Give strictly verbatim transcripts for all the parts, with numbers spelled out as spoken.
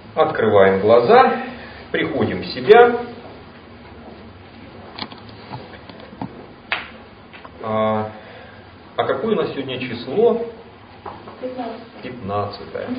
Открываем глаза, приходим в себя. А, а какое у нас сегодня число? пятнадцатое.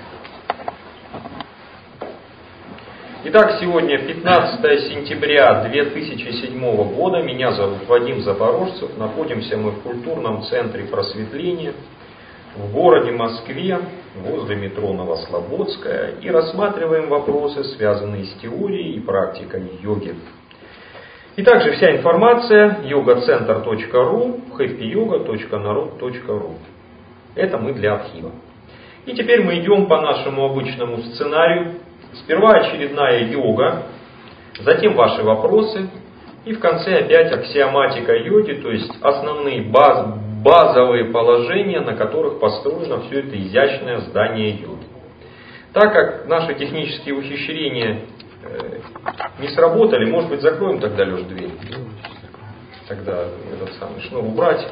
Итак, сегодня пятнадцатое сентября две тысячи седьмого года. Меня зовут Вадим Запорожцев. Находимся мы в культурном центре просветления в городе Москве, возле метро Новослободская, и рассматриваем вопросы, связанные с теорией и практикой йоги. И также вся информация йога центр точка ру, хэппи йога точка народ точка ру. Это мы для архива. И теперь мы идем по нашему обычному сценарию. Сперва очередная йога, затем ваши вопросы, и в конце опять аксиоматика йоги, то есть основные баз, базовые положения, на которых построено все это изящное здание йоги. Так как наши технические ухищрения э, не сработали, может быть, закроем тогда, Леш, дверь? Тогда этот самый шнур убрать.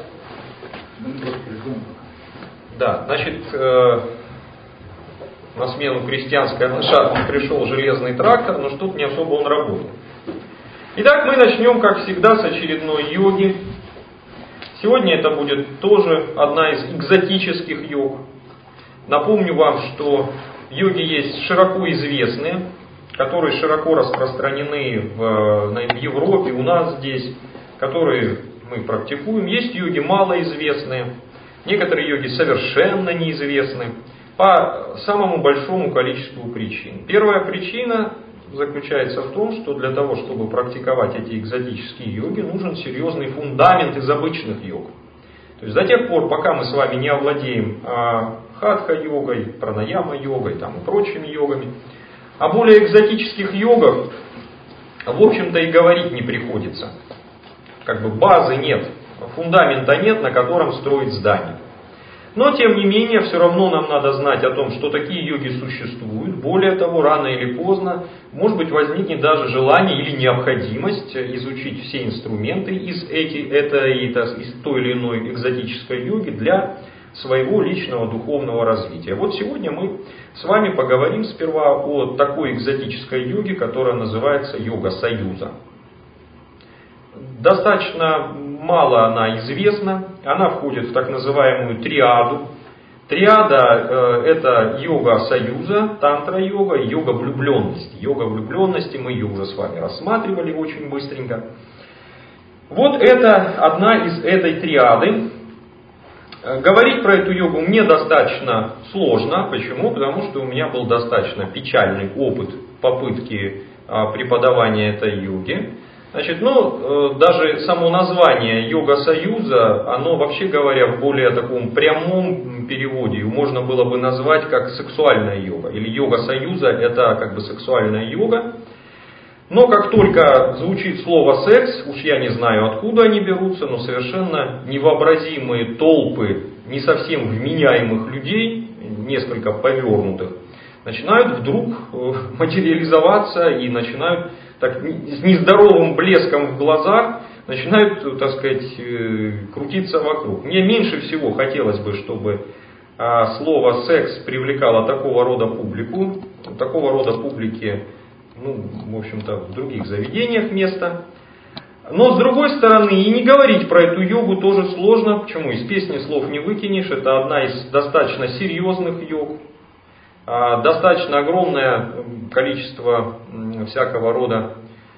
Да, значит, э, на смену крестьянской лошадке пришел железный трактор, но что-то не особо он работал. Итак, мы начнем, как всегда, с очередной йоги. Сегодня это будет тоже одна из экзотических йог. Напомню вам, что йоги есть широко известные, которые широко распространены в, в Европе, у нас здесь, которые мы практикуем. Есть йоги малоизвестные, некоторые йоги совершенно неизвестны по самому большому количеству причин. Первая причина заключается в том, что для того, чтобы практиковать эти экзотические йоги, нужен серьезный фундамент из обычных йог. То есть до тех пор, пока мы с вами не овладеем а, хатха-йогой, пранаяма-йогой там, и прочими йогами, о более экзотических йогах, в общем-то, и говорить не приходится. Как бы базы нет, фундамента нет, на котором строить здание. Но, тем не менее, все равно нам надо знать о том, что такие йоги существуют. Более того, рано или поздно, может быть, возникнет даже желание или необходимость изучить все инструменты из, эти, этой, из той или иной экзотической йоги для своего личного духовного развития. Вот сегодня мы с вами поговорим сперва о такой экзотической йоге, которая называется йога союза. Достаточно мало она известна, она входит в так называемую триаду. Триада э, это йога союза, тантра-йога и йога влюбленности. Йога влюбленности мы ее уже с вами рассматривали очень быстренько. Вот это одна из этой триады. Говорить про эту йогу мне достаточно сложно. Почему? Потому что у меня был достаточно печальный опыт попытки э, преподавания этой йоги. Значит, ну, даже само название йога-союза, оно, вообще говоря, в более таком прямом переводе можно было бы назвать как сексуальная йога. Или йога-союза это как бы сексуальная йога. Но как только звучит слово секс, уж я не знаю, откуда они берутся, но совершенно невообразимые толпы не совсем вменяемых людей, несколько повернутых, начинают вдруг материализоваться и начинают так, с нездоровым блеском в глазах, начинают, так сказать, крутиться вокруг. Мне меньше всего хотелось бы, чтобы слово секс привлекало такого рода публику. Такого рода публики, ну, в общем-то, в других заведениях место. Но, с другой стороны, и не говорить про эту йогу тоже сложно. Почему? Из песни слов не выкинешь. Это одна из достаточно серьезных йог. Достаточно огромное количество всякого рода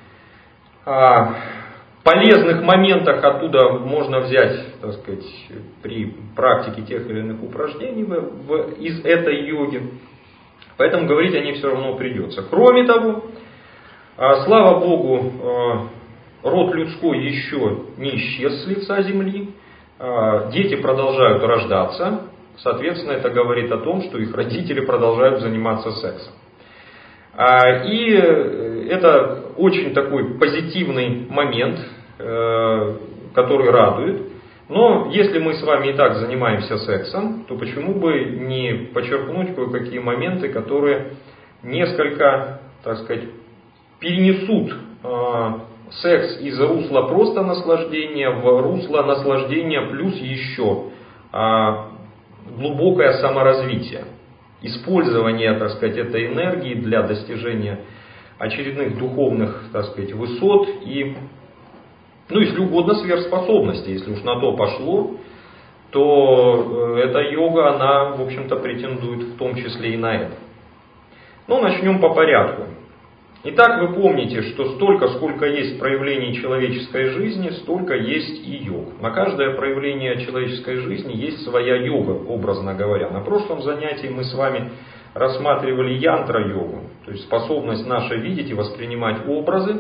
полезных моментов оттуда можно взять, так сказать, при практике тех или иных упражнений в, в, из этой йоги. Поэтому говорить о ней все равно придется. Кроме того, слава Богу, род людской еще не исчез с лица земли. Дети продолжают рождаться. Соответственно, это говорит о том, что их родители продолжают заниматься сексом. И это очень такой позитивный момент, который радует. Но если мы с вами и так занимаемся сексом, то почему бы не подчеркнуть кое-какие моменты, которые несколько, так сказать, перенесут секс из русла просто наслаждения в русло наслаждения плюс еще глубокое саморазвитие. использования, так сказать, этой энергии для достижения очередных духовных, так сказать, высот и, ну, если угодно, сверхспособностей. Если уж на то пошло, то эта йога, она, в общем-то, претендует в том числе и на это. Ну, начнем по порядку. Итак, вы помните, что столько, сколько есть проявлений человеческой жизни, столько есть и йог. На каждое проявление человеческой жизни есть своя йога, образно говоря. На прошлом занятии мы с вами рассматривали янтра-йогу, то есть способность наша видеть и воспринимать образы.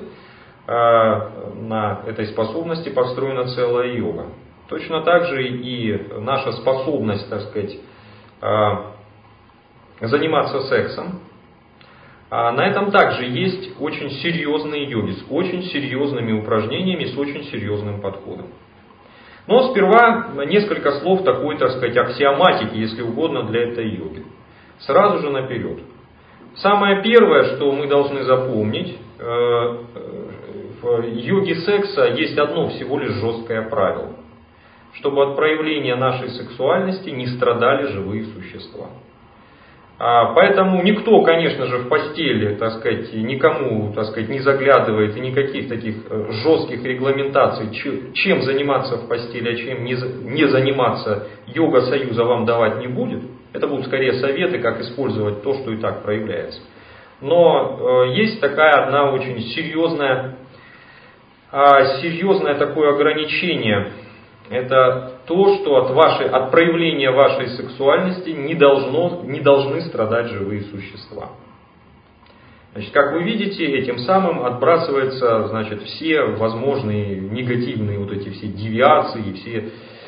На этой способности построена целая йога. Точно так же и наша способность, так сказать, заниматься сексом. На этом также есть очень серьезные йоги, с очень серьезными упражнениями, с очень серьезным подходом. Но сперва несколько слов такой, так сказать, аксиоматики, если угодно, для этой йоги. Сразу же наперед. Самое первое, что мы должны запомнить, в йоге секса есть одно всего лишь жесткое правило. Чтобы от проявления нашей сексуальности не страдали живые существа. Поэтому никто, конечно же, в постели, так сказать, никому, так сказать, не заглядывает и никаких таких жестких регламентаций, чем заниматься в постели, а чем не заниматься, йога-союза вам давать не будет. Это будут скорее советы, как использовать то, что и так проявляется. Но есть такая одна очень серьезная, серьезное такое ограничение. Это то, что от, вашей, от проявления вашей сексуальности не, должно, не должны страдать живые существа. Значит, как вы видите, этим самым отбрасываются, значит, все возможные негативные вот эти все девиации, все,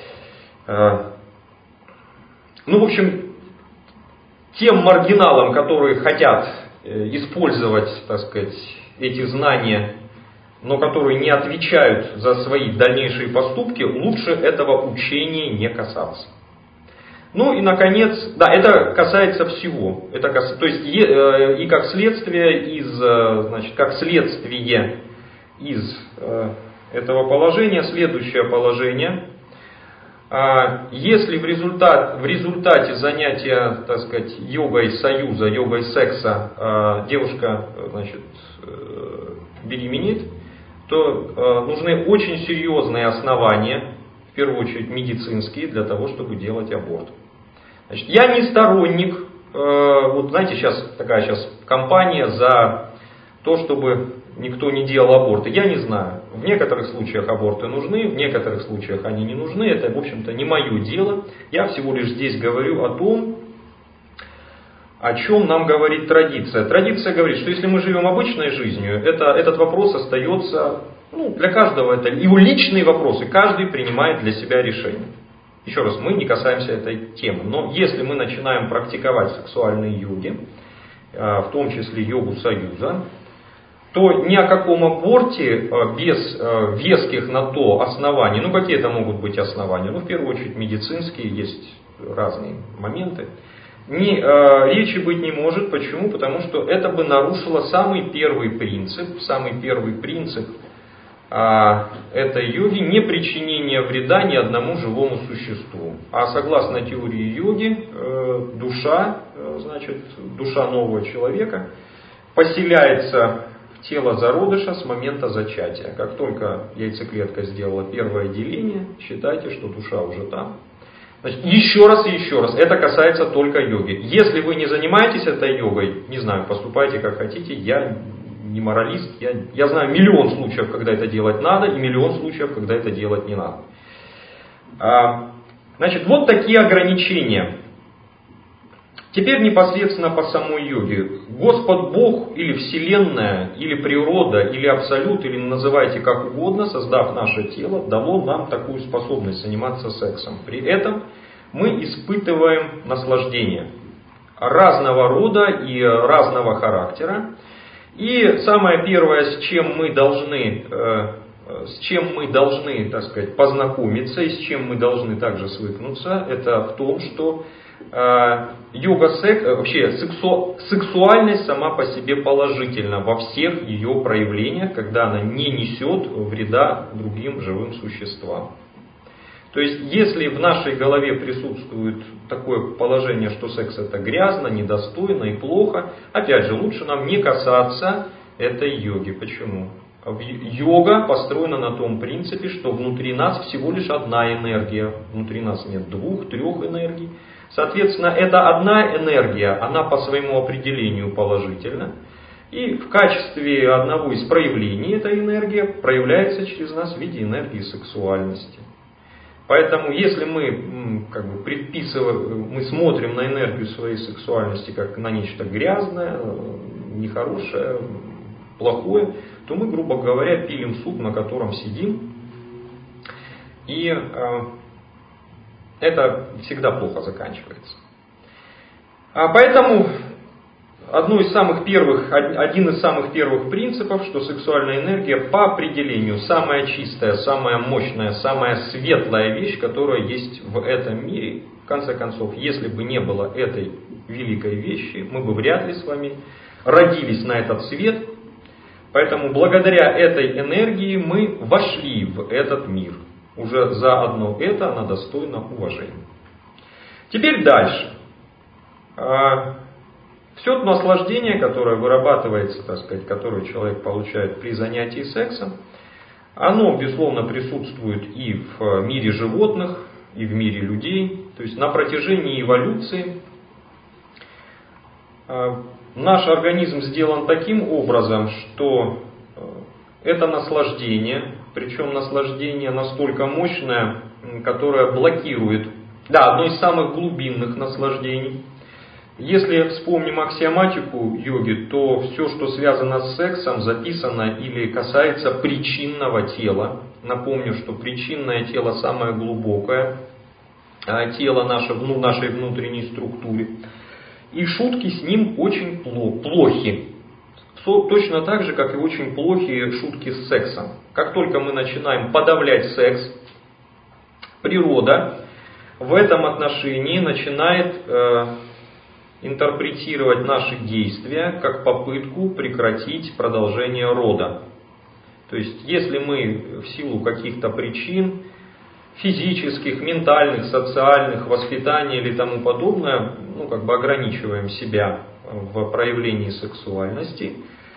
э, ну, в общем, тем маргиналам, которые хотят э, использовать, так сказать, эти знания, но которые не отвечают за свои дальнейшие поступки, лучше этого учения не касаться. Ну и, наконец, да, это касается всего. Это кас... То есть и, и как следствие из, значит, как следствие из этого положения, следующее положение. Если в, результат, в результате занятия, так сказать, йогой союза, йогой секса девушка, значит, беременеет, то э, нужны очень серьезные основания, в первую очередь медицинские, для того, чтобы делать аборт. Значит, я не сторонник, э, вот знаете, сейчас такая сейчас кампания за то, чтобы никто не делал аборты. Я не знаю, в некоторых случаях аборты нужны, в некоторых случаях они не нужны. Это, в общем-то, не мое дело. Я всего лишь здесь говорю о том, о чем нам говорит традиция. Традиция говорит, что если мы живем обычной жизнью, это, этот вопрос остается, ну, для каждого, это его личные вопросы, каждый принимает для себя решение. Еще раз, мы не касаемся этой темы, но если мы начинаем практиковать сексуальные йоги, в том числе йогу союза, то ни о каком аборте без веских на то оснований, ну какие это могут быть основания, ну в первую очередь медицинские, есть разные моменты, Не, э, речи быть не может. Почему? Потому что это бы нарушило самый первый принцип, самый первый принцип э, этой йоги — не причинение вреда ни одному живому существу. А согласно теории йоги, э, душа, э, значит, душа нового человека поселяется в тело зародыша с момента зачатия. Как только яйцеклетка сделала первое деление, считайте, что душа уже там. Значит, еще раз и еще раз, это касается только йоги. Если вы не занимаетесь этой йогой, не знаю, поступайте как хотите, я не моралист, я, я знаю миллион случаев, когда это делать надо, и миллион случаев, когда это делать не надо. А, значит, вот такие ограничения. Теперь непосредственно по самой йоге. Господь Бог или Вселенная, или природа, или Абсолют, или называйте как угодно, создав наше тело, дало нам такую способность заниматься сексом. При этом мы испытываем наслаждение разного рода и разного характера. И самое первое, с чем мы должны, с чем мы должны, так сказать, познакомиться и с чем мы должны также свыкнуться, это в том, что йога секс, вообще сексу, сексуальность сама по себе положительна во всех ее проявлениях, когда она не несет вреда другим живым существам. То есть, если в нашей голове присутствует такое положение, что секс это грязно, недостойно и плохо, опять же, лучше нам не касаться этой йоги. Почему? Йога построена на том принципе, что внутри нас всего лишь одна энергия. Внутри нас нет двух, трех энергий. Соответственно, эта одна энергия, она по своему определению положительна. И в качестве одного из проявлений эта энергия проявляется через нас в виде энергии сексуальности. Поэтому, если мы как бы предписываем, мы смотрим на энергию своей сексуальности как на нечто грязное, нехорошее, плохое, то мы, грубо говоря, пилим суп, на котором сидим. И э, это всегда плохо заканчивается. А поэтому одно из самых первых, один из самых первых принципов, что сексуальная энергия по определению самая чистая, самая мощная, самая светлая вещь, которая есть в этом мире. В конце концов, если бы не было этой великой вещи, мы бы вряд ли с вами родились на этот свет. Поэтому благодаря этой энергии мы вошли в этот мир. Уже заодно это она достойна уважения. Теперь дальше. Все то наслаждение, которое вырабатывается, так сказать, которое человек получает при занятии сексом, оно, безусловно, присутствует и в мире животных, и в мире людей. То есть на протяжении эволюции наш организм сделан таким образом, что это наслаждение, причем наслаждение настолько мощное, которое блокирует, да, одно из самых глубинных наслаждений. Если вспомним аксиоматику йоги, то все, что связано с сексом, записано или касается причинного тела. Напомню, что причинное тело самое глубокое тело наше, в нашей внутренней структуре. И шутки с ним очень плохи. Точно так же, как и очень плохие шутки с сексом. Как только мы начинаем подавлять секс, природа в этом отношении начинает э, интерпретировать наши действия как попытку прекратить продолжение рода. То есть, если мы в силу каких-то причин, физических, ментальных, социальных, воспитания или тому подобное, ну, как бы ограничиваем себя в проявлении сексуальности,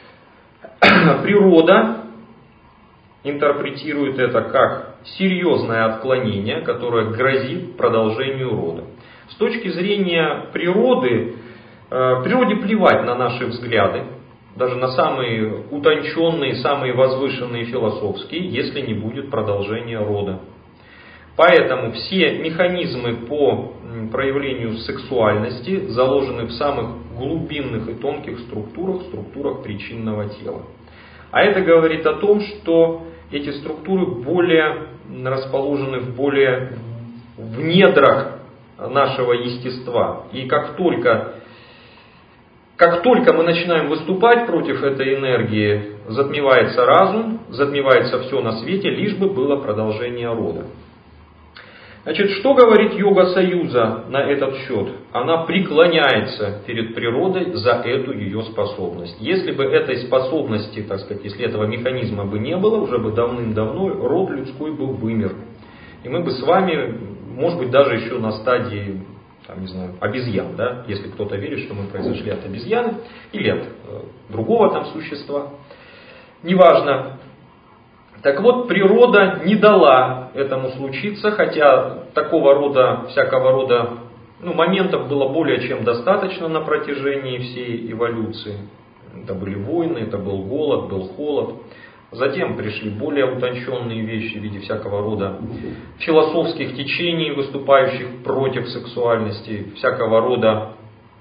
природа интерпретирует это как серьезное отклонение, которое грозит продолжению рода. С точки зрения природы, природе плевать на наши взгляды, даже на самые утонченные, самые возвышенные философские, если не будет продолжения рода. Поэтому все механизмы по проявлению сексуальности заложены в самых глубинных и тонких структурах, структурах причинного тела. А это говорит о том, что эти структуры более расположены в более в недрах нашего естества. И как только, как только мы начинаем выступать против этой энергии, затмевается разум, затмевается все на свете, лишь бы было продолжение рода. Значит, что говорит йога союза на этот счет? Она преклоняется перед природой за эту ее способность. Если бы этой способности, так сказать, если этого механизма бы не было, уже бы давным-давно род людской был вымер. И мы бы с вами, может быть, даже еще на стадии, там, не знаю, обезьян, да, если кто-то верит, что мы произошли от обезьяны или от э, другого там существа, неважно. Так вот, природа не дала этому случиться, хотя такого рода, всякого рода ну, моментов было более чем достаточно на протяжении всей эволюции. Это были войны, это был голод, был холод. Затем пришли более утонченные вещи в виде всякого рода философских течений, выступающих против сексуальности, всякого рода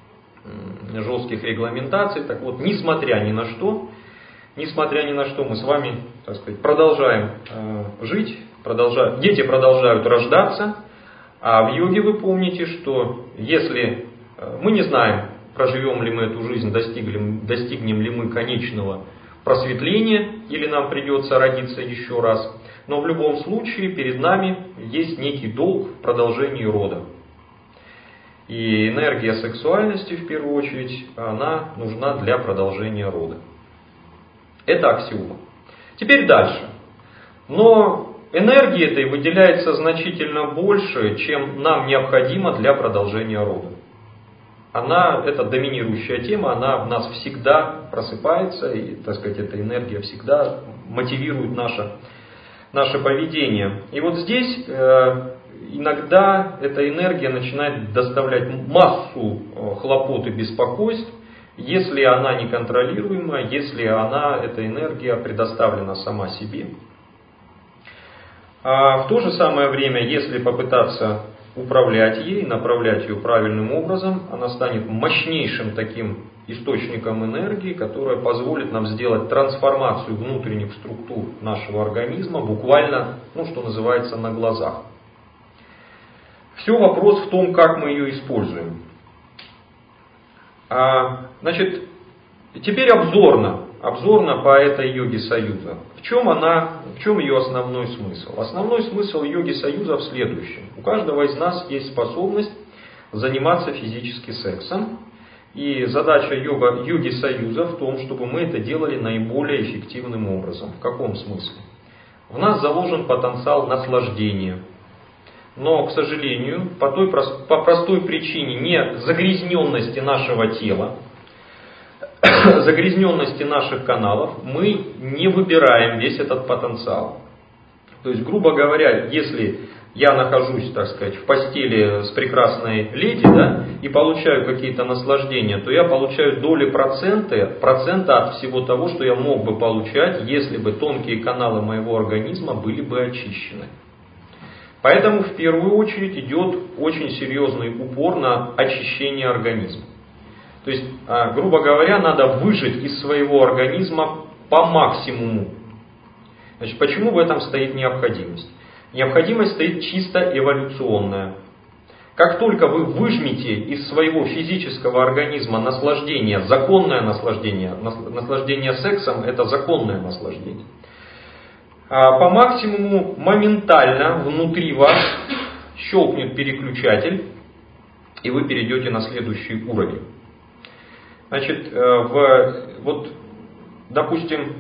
жестких регламентаций. Так вот, несмотря ни на что, Несмотря ни на что, мы с вами, так сказать, продолжаем э, жить, продолжаем, дети продолжают рождаться, а в йоге вы помните, что если э, мы не знаем, проживем ли мы эту жизнь, достигнем, достигнем ли мы конечного просветления, или нам придется родиться еще раз, но в любом случае перед нами есть некий долг в продолжении рода. И энергия сексуальности, в первую очередь, она нужна для продолжения рода. Это аксиома. Теперь дальше. Но энергии этой выделяется значительно больше, чем нам необходимо для продолжения рода. Она, это доминирующая тема, она в нас всегда просыпается, и, так сказать, эта энергия всегда мотивирует наше, наше поведение. И вот здесь э, иногда эта энергия начинает доставлять массу э, хлопот и беспокойств, если она неконтролируема, если она, эта энергия, предоставлена сама себе. А в то же самое время, если попытаться управлять ей, направлять ее правильным образом, она станет мощнейшим таким источником энергии, которая позволит нам сделать трансформацию внутренних структур нашего организма буквально, ну, что называется, на глазах. Все вопрос в том, как мы ее используем. А, значит, теперь обзорно, обзорно по этой йоге Союза. В чем она, в чем ее основной смысл? Основной смысл йоги Союза в следующем. У каждого из нас есть способность заниматься физически сексом. И задача йога, йоги Союза в том, чтобы мы это делали наиболее эффективным образом. В каком смысле? В нас заложен потенциал наслаждения. Но, к сожалению, по, той, по простой причине не загрязненности нашего тела, загрязненности наших каналов, мы не выбираем весь этот потенциал. То есть, грубо говоря, если я нахожусь, так сказать, в постели с прекрасной леди, да, и получаю какие-то наслаждения, то я получаю доли процента, процента от всего того, что я мог бы получать, если бы тонкие каналы моего организма были бы очищены. Поэтому в первую очередь идет очень серьезный упор на очищение организма. То есть, грубо говоря, надо выжать из своего организма по максимуму. Значит, почему в этом стоит необходимость? Необходимость стоит чисто эволюционная. Как только вы выжмете из своего физического организма наслаждение, законное наслаждение, наслаждение сексом, это законное наслаждение, по максимуму моментально внутри вас щелкнет переключатель, и вы перейдете на следующий уровень. Значит, в, вот, допустим,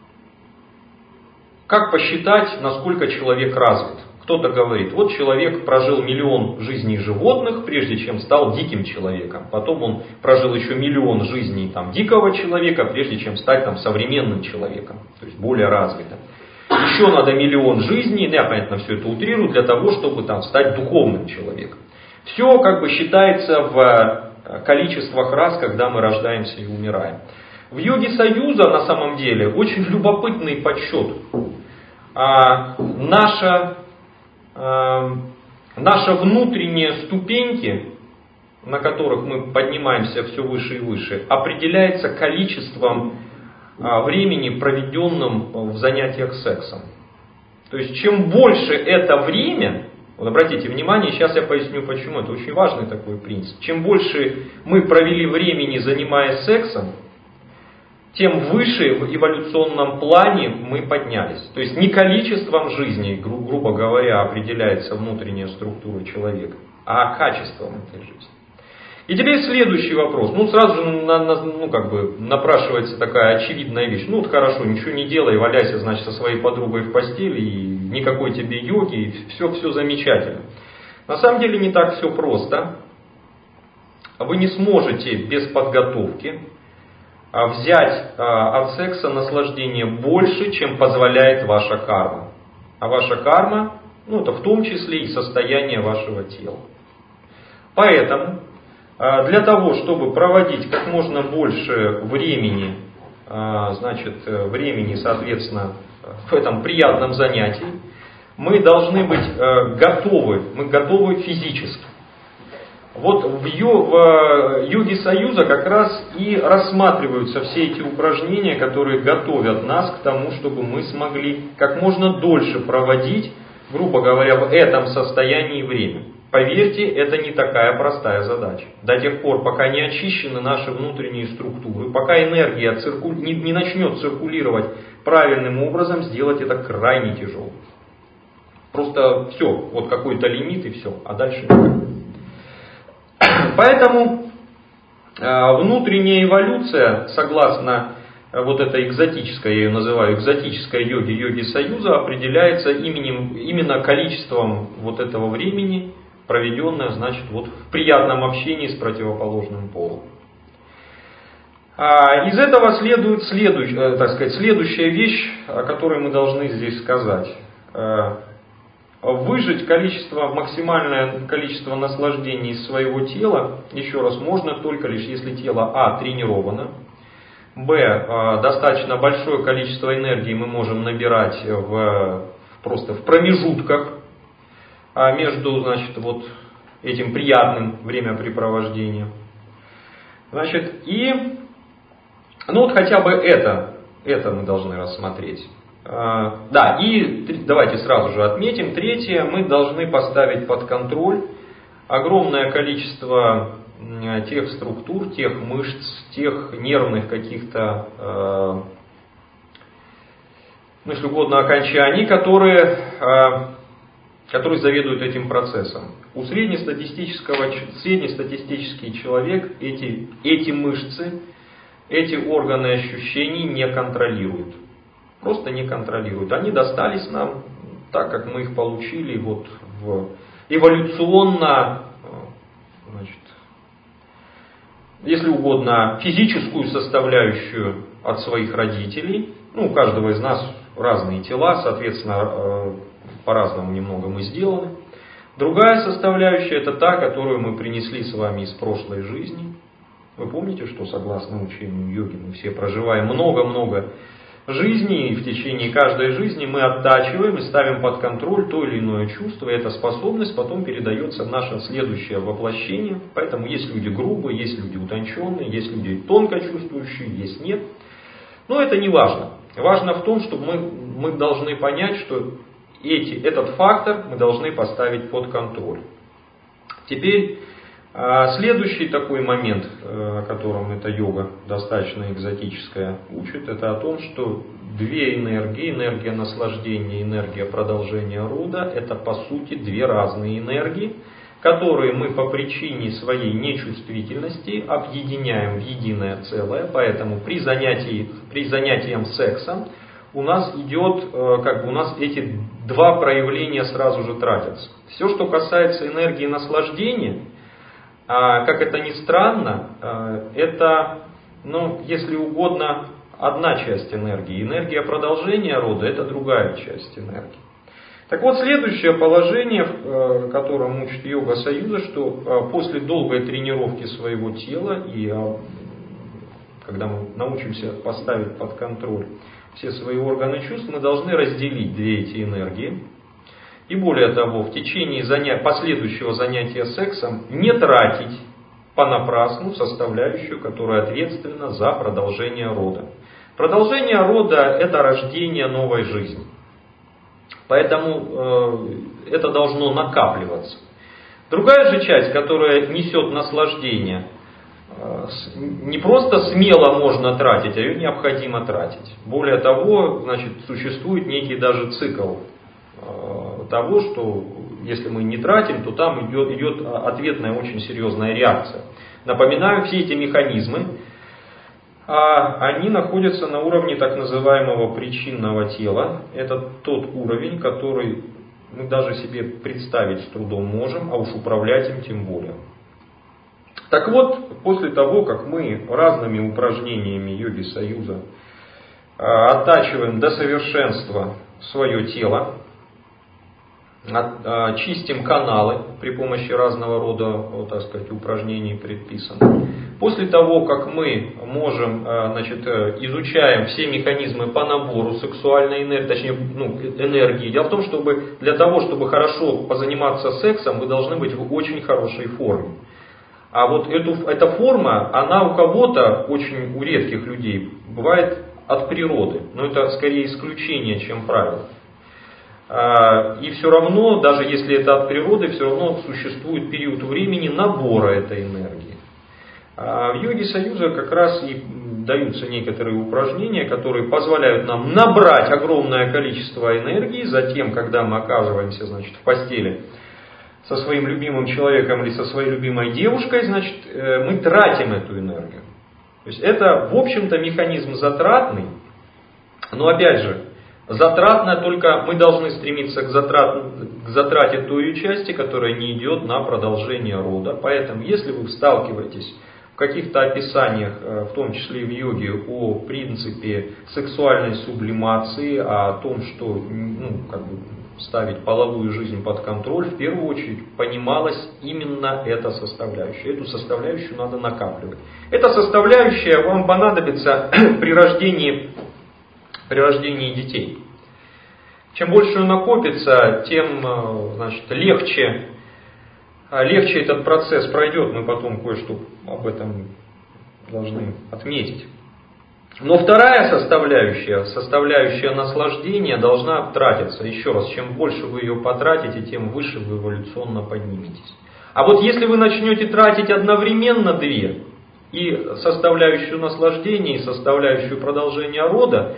как посчитать, насколько человек развит? Кто-то говорит, вот человек прожил миллион жизней животных, прежде чем стал диким человеком. Потом он прожил еще миллион жизней там, дикого человека, прежде чем стать там, современным человеком, то есть более развитым. Еще надо миллион жизней, я, понятно, все это утрирую, для того, чтобы там, стать духовным человеком. Все как бы считается в количествах раз, когда мы рождаемся и умираем. В йоге Союза на самом деле очень любопытный подсчет. А, наша, а, наша внутренние ступеньки, на которых мы поднимаемся все выше и выше, определяется количеством времени, проведенным в занятиях сексом. То есть, чем больше это время, вот обратите внимание, сейчас я поясню почему, это очень важный такой принцип. Чем больше мы провели времени, занимаясь сексом, тем выше в эволюционном плане мы поднялись. То есть, не количеством жизней, гру- грубо говоря, определяется внутренняя структура человека, а качеством этой жизни. И теперь следующий вопрос. Ну, сразу же на, на, ну, как бы напрашивается такая очевидная вещь. Ну, вот хорошо, ничего не делай, валяйся, значит, со своей подругой в постели, и никакой тебе йоги, и все, все замечательно. На самом деле не так все просто. Вы не сможете без подготовки взять от секса наслаждение больше, чем позволяет ваша карма. А ваша карма, ну, это в том числе и состояние вашего тела. Поэтому для того, чтобы проводить как можно больше времени, значит, времени, соответственно, в этом приятном занятии, мы должны быть готовы, мы готовы физически. Вот в йоге Союза как раз и рассматриваются все эти упражнения, которые готовят нас к тому, чтобы мы смогли как можно дольше проводить, грубо говоря, в этом состоянии время. Поверьте, это не такая простая задача. До тех пор, пока не очищены наши внутренние структуры, пока энергия цирку... не, не начнет циркулировать правильным образом, сделать это крайне тяжело. Просто все, вот какой-то лимит и все, а дальше никак. Поэтому э, внутренняя эволюция, согласно вот эта экзотическая, я ее называю экзотическая йоги, йоги союза, определяется именем, именно количеством вот этого времени, проведенное, значит, вот в приятном общении с противоположным полом. А из этого следует следующ, так сказать, следующая вещь, о которой мы должны здесь сказать. Выжать количество, максимальное количество наслаждений из своего тела, еще раз, можно только лишь если тело а. тренировано, б. достаточно большое количество энергии мы можем набирать в, просто в промежутках между, значит, вот этим приятным времяпрепровождением. Значит, и ну вот хотя бы это, это мы должны рассмотреть. Да, и давайте сразу же отметим. Третье, мы должны поставить под контроль огромное количество тех структур, тех мышц, тех нервных каких-то, ну, если угодно, окончаний, которые, которые заведуют этим процессом. У среднестатистического, среднестатистический человек эти, эти мышцы, эти органы ощущений не контролируют. Просто не контролируют. Они достались нам так, как мы их получили вот в эволюционно, значит, если угодно, физическую составляющую от своих родителей. Ну, у каждого из нас разные тела, соответственно, по-разному немного мы сделаны. Другая составляющая — это та, которую мы принесли с вами из прошлой жизни. Вы помните, что согласно учению йоги мы все проживаем много-много жизни, и в течение каждой жизни мы оттачиваем и ставим под контроль то или иное чувство, и эта способность потом передается в наше следующее воплощение. Поэтому есть люди грубые, есть люди утонченные, есть люди тонко чувствующие, есть нет. Но это не важно. Важно в том, что мы, мы должны понять, что эти, этот фактор мы должны поставить под контроль. Теперь следующий такой момент, о котором эта йога достаточно экзотическая учит, это о том, что две энергии, энергия наслаждения и энергия продолжения рода, это по сути две разные энергии, которые мы по причине своей нечувствительности объединяем в единое целое. Поэтому при занятии, при занятии сексом у нас идет, как бы у нас эти два проявления сразу же тратятся. Все, что касается энергии наслаждения, как это ни странно, это, ну, если угодно, одна часть энергии. Энергия продолжения рода — это другая часть энергии. Так вот, следующее положение, в котором учит йога союза, что после долгой тренировки своего тела, и когда мы научимся поставить под контроль все свои органы чувств, мы должны разделить две эти энергии. И более того, в течение заня... последующего занятия сексом не тратить понапрасну составляющую, которая ответственна за продолжение рода. Продолжение рода – это рождение новой жизни. Поэтому э, это должно накапливаться. Другая же часть, которая несет наслаждение, э, не просто смело можно тратить, а ее необходимо тратить. Более того, значит, существует некий даже цикл того, что если мы не тратим, то там идет, идет ответная очень серьезная реакция. Напоминаю, все эти механизмы, они находятся на уровне так называемого причинного тела. Это тот уровень, который мы даже себе представить с трудом можем, а уж управлять им тем более. Так вот, после того, как мы разными упражнениями йоги союза оттачиваем до совершенства свое тело, чистим каналы при помощи разного рода, так сказать, упражнений предписанных. После того, как мы можем, значит, изучаем все механизмы по набору сексуальной энергии, точнее, ну, энергии. Дело в том, чтобы для того, чтобы хорошо позаниматься сексом, вы должны быть в очень хорошей форме. А вот эту, эта форма, она у кого-то, очень у редких людей, бывает от природы. Но это скорее исключение, чем правило. И все равно, даже если это от природы, все равно существует период времени набора этой энергии. В йоге союза как раз и даются некоторые упражнения, которые позволяют нам набрать огромное количество энергии, затем, когда мы оказываемся, значит, в постели со своим любимым человеком или со своей любимой девушкой, значит, мы тратим эту энергию. То есть это, в общем-то, механизм затратный, но опять же, затратно только мы должны стремиться к, затрат, к затрате той части, которая не идет на продолжение рода. Поэтому, если вы сталкиваетесь в каких-то описаниях, в том числе и в йоге, о принципе сексуальной сублимации, о том, что ну, как бы ставить половую жизнь под контроль, в первую очередь понималась именно эта составляющая. Эту составляющую надо накапливать. Эта составляющая вам понадобится при рождении, при рождении детей. Чем больше накопится, тем значит, легче, легче этот процесс пройдет. Мы потом кое-что об этом должны отметить. Но вторая составляющая, составляющая наслаждения, должна тратиться. Еще раз, чем больше вы ее потратите, тем выше вы эволюционно подниметесь. А вот если вы начнете тратить одновременно две, и составляющую наслаждения, и составляющую продолжения рода,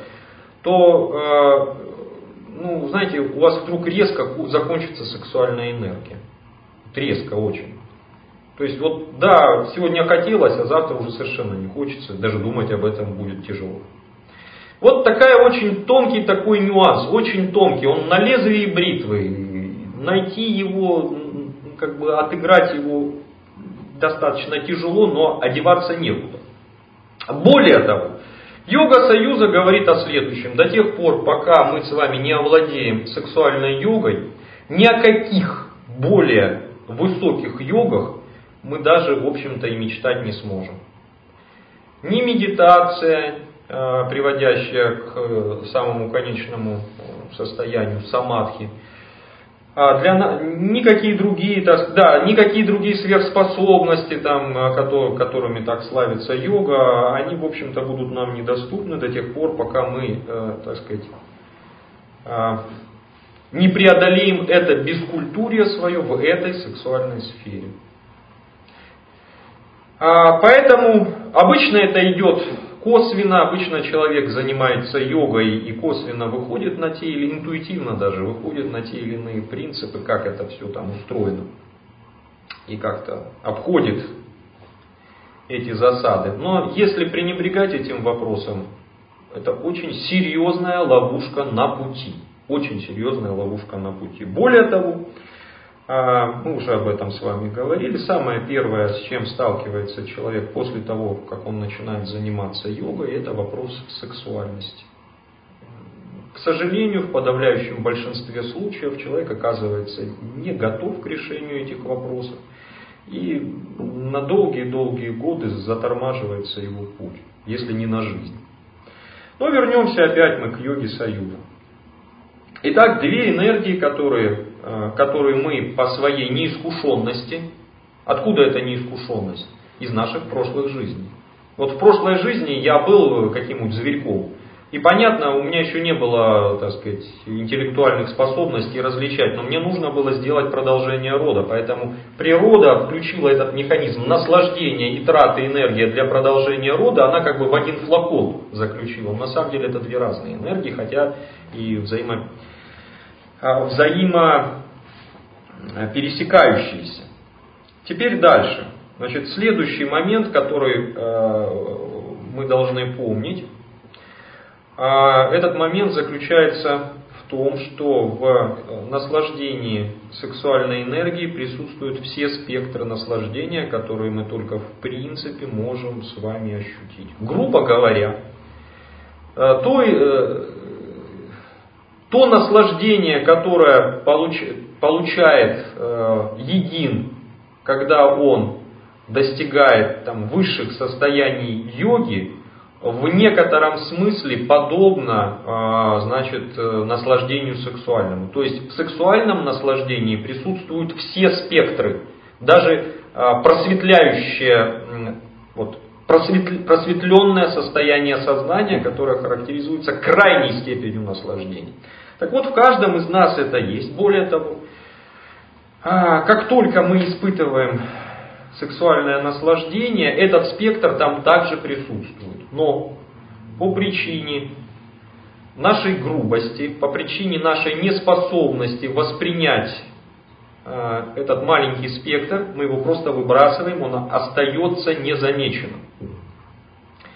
то, ну, знаете, у вас вдруг резко закончится сексуальная энергия. Резко очень. То есть вот да, сегодня хотелось, а завтра уже совершенно не хочется, даже думать об этом будет тяжело. Вот такая очень тонкий такой нюанс, очень тонкий, он на лезвии бритвы, найти его, как бы отыграть его достаточно тяжело, но одеваться некуда. Более того, йога союза говорит о следующем: до тех пор, пока мы с вами не овладеем сексуальной йогой, ни о каких более высоких йогах мы даже, в общем-то, и мечтать не сможем. Ни медитация, приводящая к самому конечному состоянию самадхи, а для, никакие другие, да, никакие другие сверхспособности, там, которыми так славится йога, они, в общем-то, будут нам недоступны до тех пор, пока мы, так сказать, не преодолеем это бескультурье свое в этой сексуальной сфере. Поэтому обычно это идет косвенно, обычно человек занимается йогой и косвенно выходит на те или интуитивно даже выходит на те или иные принципы, как это все там устроено. И как-то обходит эти засады. Но если пренебрегать этим вопросом, это очень серьезная ловушка на пути. Очень серьезная ловушка на пути. Более того, мы уже об этом с вами говорили. Самое первое, с чем сталкивается человек после того, как он начинает заниматься йогой, это вопрос сексуальности. К сожалению, в подавляющем большинстве случаев человек оказывается не готов к решению этих вопросов. И на долгие-долгие годы затормаживается его путь, если не на жизнь. Но вернемся опять мы к йоге союза. Итак, две энергии, которые, которые мы по своей неискушенности, откуда эта неискушенность? Из наших прошлых жизней. Вот в прошлой жизни я был каким-нибудь зверьком. И понятно, у меня еще не было, так сказать, интеллектуальных способностей различать, но мне нужно было сделать продолжение рода. Поэтому природа включила этот механизм наслаждения и траты энергии для продолжения рода, она как бы в один флакон заключила. На самом деле это две разные энергии, хотя и взаимо, взаимо пересекающиеся. Теперь дальше. Значит, следующий момент, который мы должны помнить. Этот момент заключается в том, что в наслаждении сексуальной энергии присутствуют все спектры наслаждения, которые мы только в принципе можем с вами ощутить. Грубо говоря, то, то наслаждение, которое получ, получает един, когда он достигает там, высших состояний йоги, в некотором смысле подобно, значит, наслаждению сексуальному. То есть в сексуальном наслаждении присутствуют все спектры, даже просветляющее, вот, просветленное состояние сознания, которое характеризуется крайней степенью наслаждения. Так вот, в каждом из нас это есть. Более того, как только мы испытываем сексуальное наслаждение, этот спектр там также присутствует. Но по причине нашей грубости, по причине нашей неспособности воспринять э, этот маленький спектр, мы его просто выбрасываем, он остается незамеченным.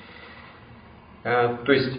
То есть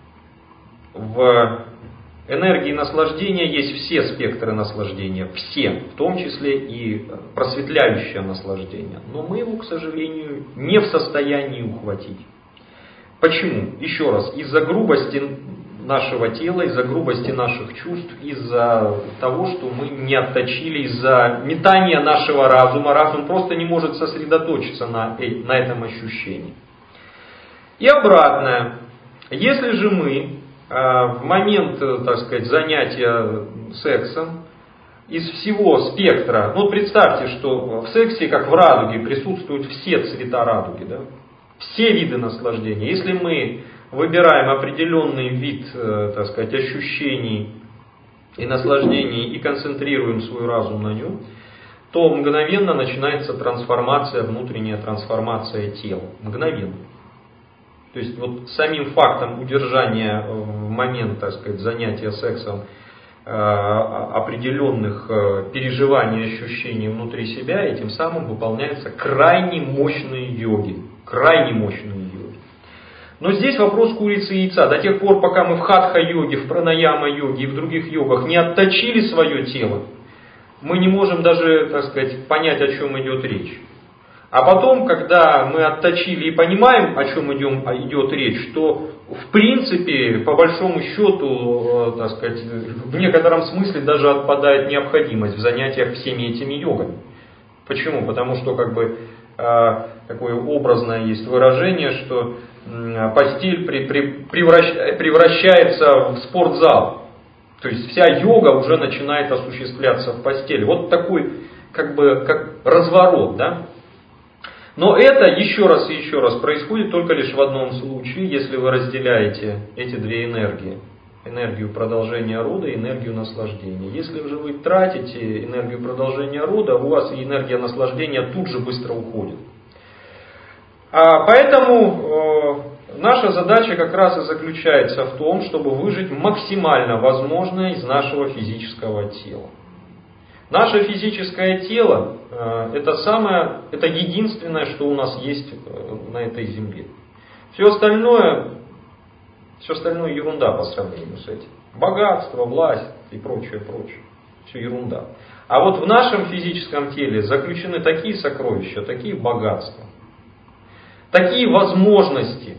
в энергии наслаждения есть все спектры наслаждения, все, в том числе и просветляющее наслаждение. Но мы его, к сожалению, не в состоянии ухватить. Почему? Еще раз, из-за грубости нашего тела, из-за грубости наших чувств, из-за того, что мы не отточили, из-за метания нашего разума. Разум просто не может сосредоточиться на, на этом ощущении. И обратное. Если же мы в момент, так сказать, занятия сексом из всего спектра, ну представьте, что в сексе, как в радуге, присутствуют все цвета радуги, да? Все виды наслаждения. Если мы выбираем определенный вид, так сказать, ощущений и наслаждений и концентрируем свой разум на нем, то мгновенно начинается трансформация, внутренняя трансформация тела. Мгновенно. То есть вот самим фактом удержания в момент, так сказать, занятия сексом определенных переживаний и ощущений внутри себя, и тем самым выполняются крайне мощные йоги. Крайне мощные йоги. Но здесь вопрос курицы и яйца. До тех пор, пока мы в хатха-йоге, в пранаяма-йоге и в других йогах не отточили свое тело, мы не можем даже, так сказать, понять, о чем идет речь. А потом, когда мы отточили и понимаем, о чем идем, идет речь, то в принципе, по большому счету, так сказать, в некотором смысле даже отпадает необходимость в занятиях всеми этими йогами. Почему? Потому что как бы такое образное есть выражение, что постель при, при, превращ, превращается в спортзал. То есть вся йога уже начинает осуществляться в постели. Вот такой как бы как разворот, да? Но это еще раз и еще раз происходит только лишь в одном случае, если вы разделяете эти две энергии. Энергию продолжения рода и энергию наслаждения. Если же вы тратите энергию продолжения рода, у вас и энергия наслаждения тут же быстро уходит. А поэтому э, наша задача как раз и заключается в том, чтобы выжить максимально возможное из нашего физического тела. Наше физическое тело э, это самое, это единственное, что у нас есть э, на этой земле. Все остальное, все остальное ерунда по сравнению с этим. Богатство, власть и прочее, прочее. Все ерунда. А вот в нашем физическом теле заключены такие сокровища, такие богатства, такие возможности,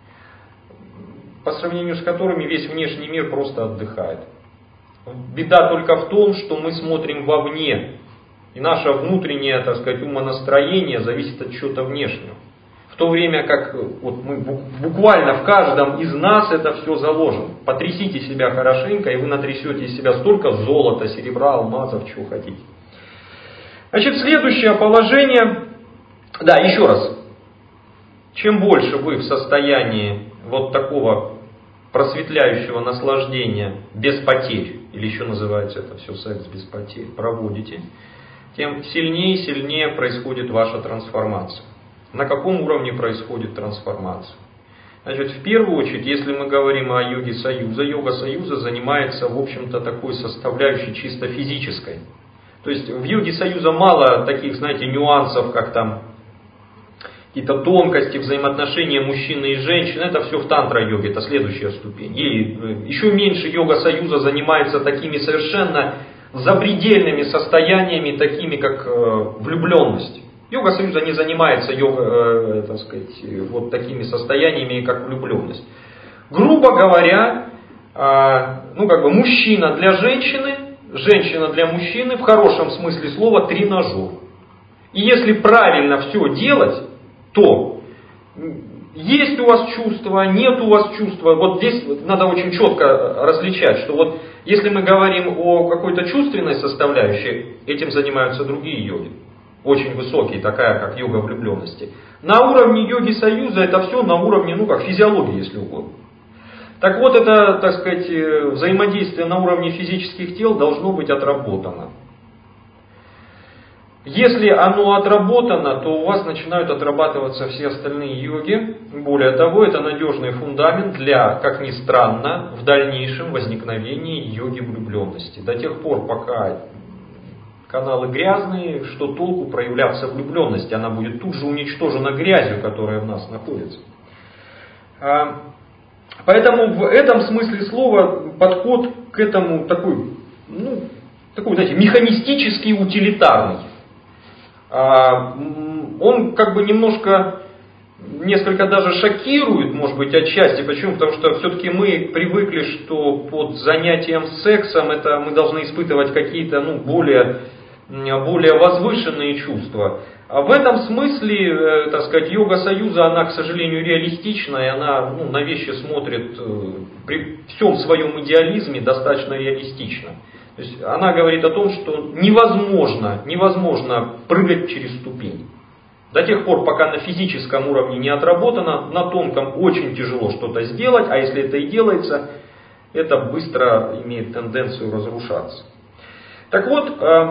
по сравнению с которыми весь внешний мир просто отдыхает. Беда только в том, что мы смотрим вовне, и наше внутреннее, так сказать, умонастроение зависит от чего-то внешнего. В то время как вот мы буквально в каждом из нас это все заложено. Потрясите себя хорошенько, и вы натрясете из себя столько золота, серебра, алмазов, чего хотите. Значит, следующее положение. Да, еще раз. Чем больше вы в состоянии вот такого просветляющего наслаждения без потерь, или еще называется это все секс без потерь, проводите, тем сильнее и сильнее происходит ваша трансформация. На каком уровне происходит трансформация? Значит, в первую очередь, если мы говорим о йоге союза, йога союза занимается, в общем-то, такой составляющей чисто физической. То есть в йоге союза мало таких, знаете, нюансов, как там какие-то тонкости, взаимоотношения мужчины и женщины. Это все в тантра-йоге, это следующая ступень. И еще меньше йога союза занимается такими совершенно запредельными состояниями, такими как влюбленность. Йога союза не занимается йога, э, так сказать, вот такими состояниями, как влюбленность. Грубо говоря, э, ну как бы мужчина для женщины, женщина для мужчины, в хорошем смысле слова, тренажер. И если правильно все делать, то есть у вас чувства, нет у вас чувства. Вот здесь надо очень четко различать, что вот если мы говорим о какой-то чувственной составляющей, этим занимаются другие йоги. Очень высокие, такая как йога влюбленности. На уровне йоги союза это все на уровне, ну как физиологии, если угодно. Так вот, это, так сказать, взаимодействие на уровне физических тел должно быть отработано. Если оно отработано, то у вас начинают отрабатываться все остальные йоги. Более того, это надежный фундамент для, как ни странно, в дальнейшем возникновения йоги влюбленности. До тех пор, пока каналы грязные, что толку проявляться влюбленности? Она будет тут же уничтожена грязью, которая в нас находится. Поэтому в этом смысле слова подход к этому такой, ну, такой, знаете, механистический, утилитарный. Он как бы немножко, несколько даже шокирует, может быть, отчасти. Почему? Потому что все-таки мы привыкли, что под занятием сексом это мы должны испытывать какие-то, ну, более, более возвышенные чувства. А в этом смысле, э, так сказать, йога-союза, она, к сожалению, реалистична, и она, ну, на вещи смотрит э, при всем своем идеализме достаточно реалистично. То есть она говорит о том, что невозможно, невозможно прыгать через ступень. До тех пор, пока на физическом уровне не отработано, на тонком очень тяжело что-то сделать, а если это и делается, это быстро имеет тенденцию разрушаться. Так вот, э,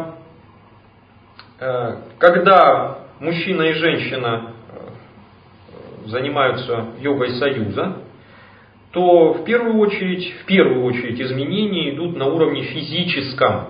когда мужчина и женщина занимаются йогой союза, то в первую очередь, в первую очередь изменения идут на уровне физическом.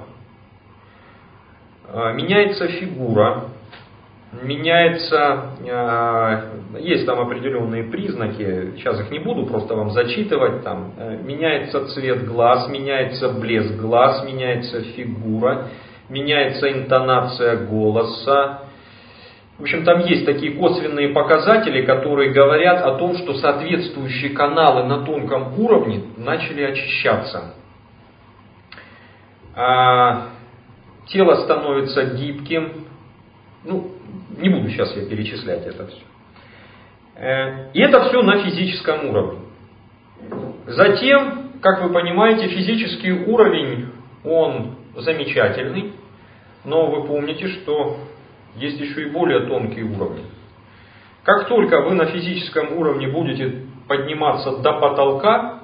Меняется фигура, меняется, есть там определенные признаки, сейчас их не буду просто вам зачитывать, там, меняется цвет глаз, меняется блеск глаз, меняется фигура, меняется интонация голоса. В общем, там есть такие косвенные показатели, которые говорят о том, что соответствующие каналы на тонком уровне начали очищаться. А тело становится гибким. Ну, не буду сейчас я перечислять это все. И это все на физическом уровне. Затем, как вы понимаете, физический уровень, он замечательный, но вы помните, что есть еще и более тонкие уровни. Как только вы на физическом уровне будете подниматься до потолка,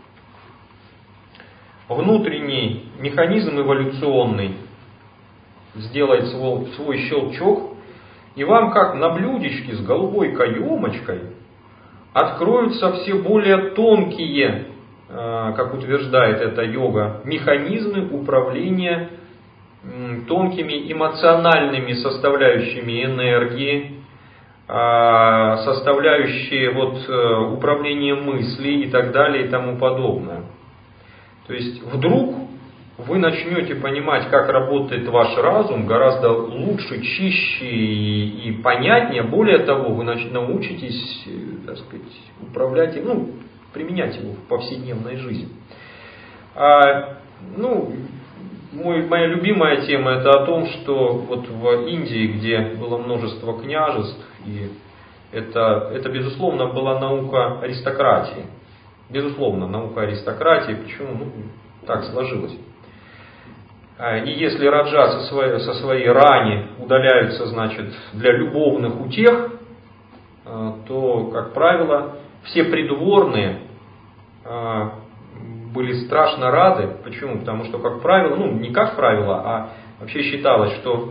внутренний механизм эволюционный сделает свой, свой щелчок, и вам, как на блюдечке с голубой каемочкой, откроются все более тонкие, как утверждает эта йога, механизмы управления тонкими эмоциональными составляющими энергии, составляющие вот управление мыслей и так далее и тому подобное. То есть вдруг вы начнете понимать, как работает ваш разум гораздо лучше, чище и, и понятнее. Более того, вы научитесь, так сказать, управлять, ну, применять его в повседневной жизни. А, ну, мой, моя любимая тема это о том, что вот в Индии, где было множество княжеств, и это, это безусловно была наука аристократии. Безусловно, наука аристократии. Почему? Ну, так сложилось. И если раджа со своей, со своей рани удаляются, значит, для любовных утех, то, как правило, все придворные были страшно рады. Почему? Потому что, как правило, ну не как правило, а вообще считалось, что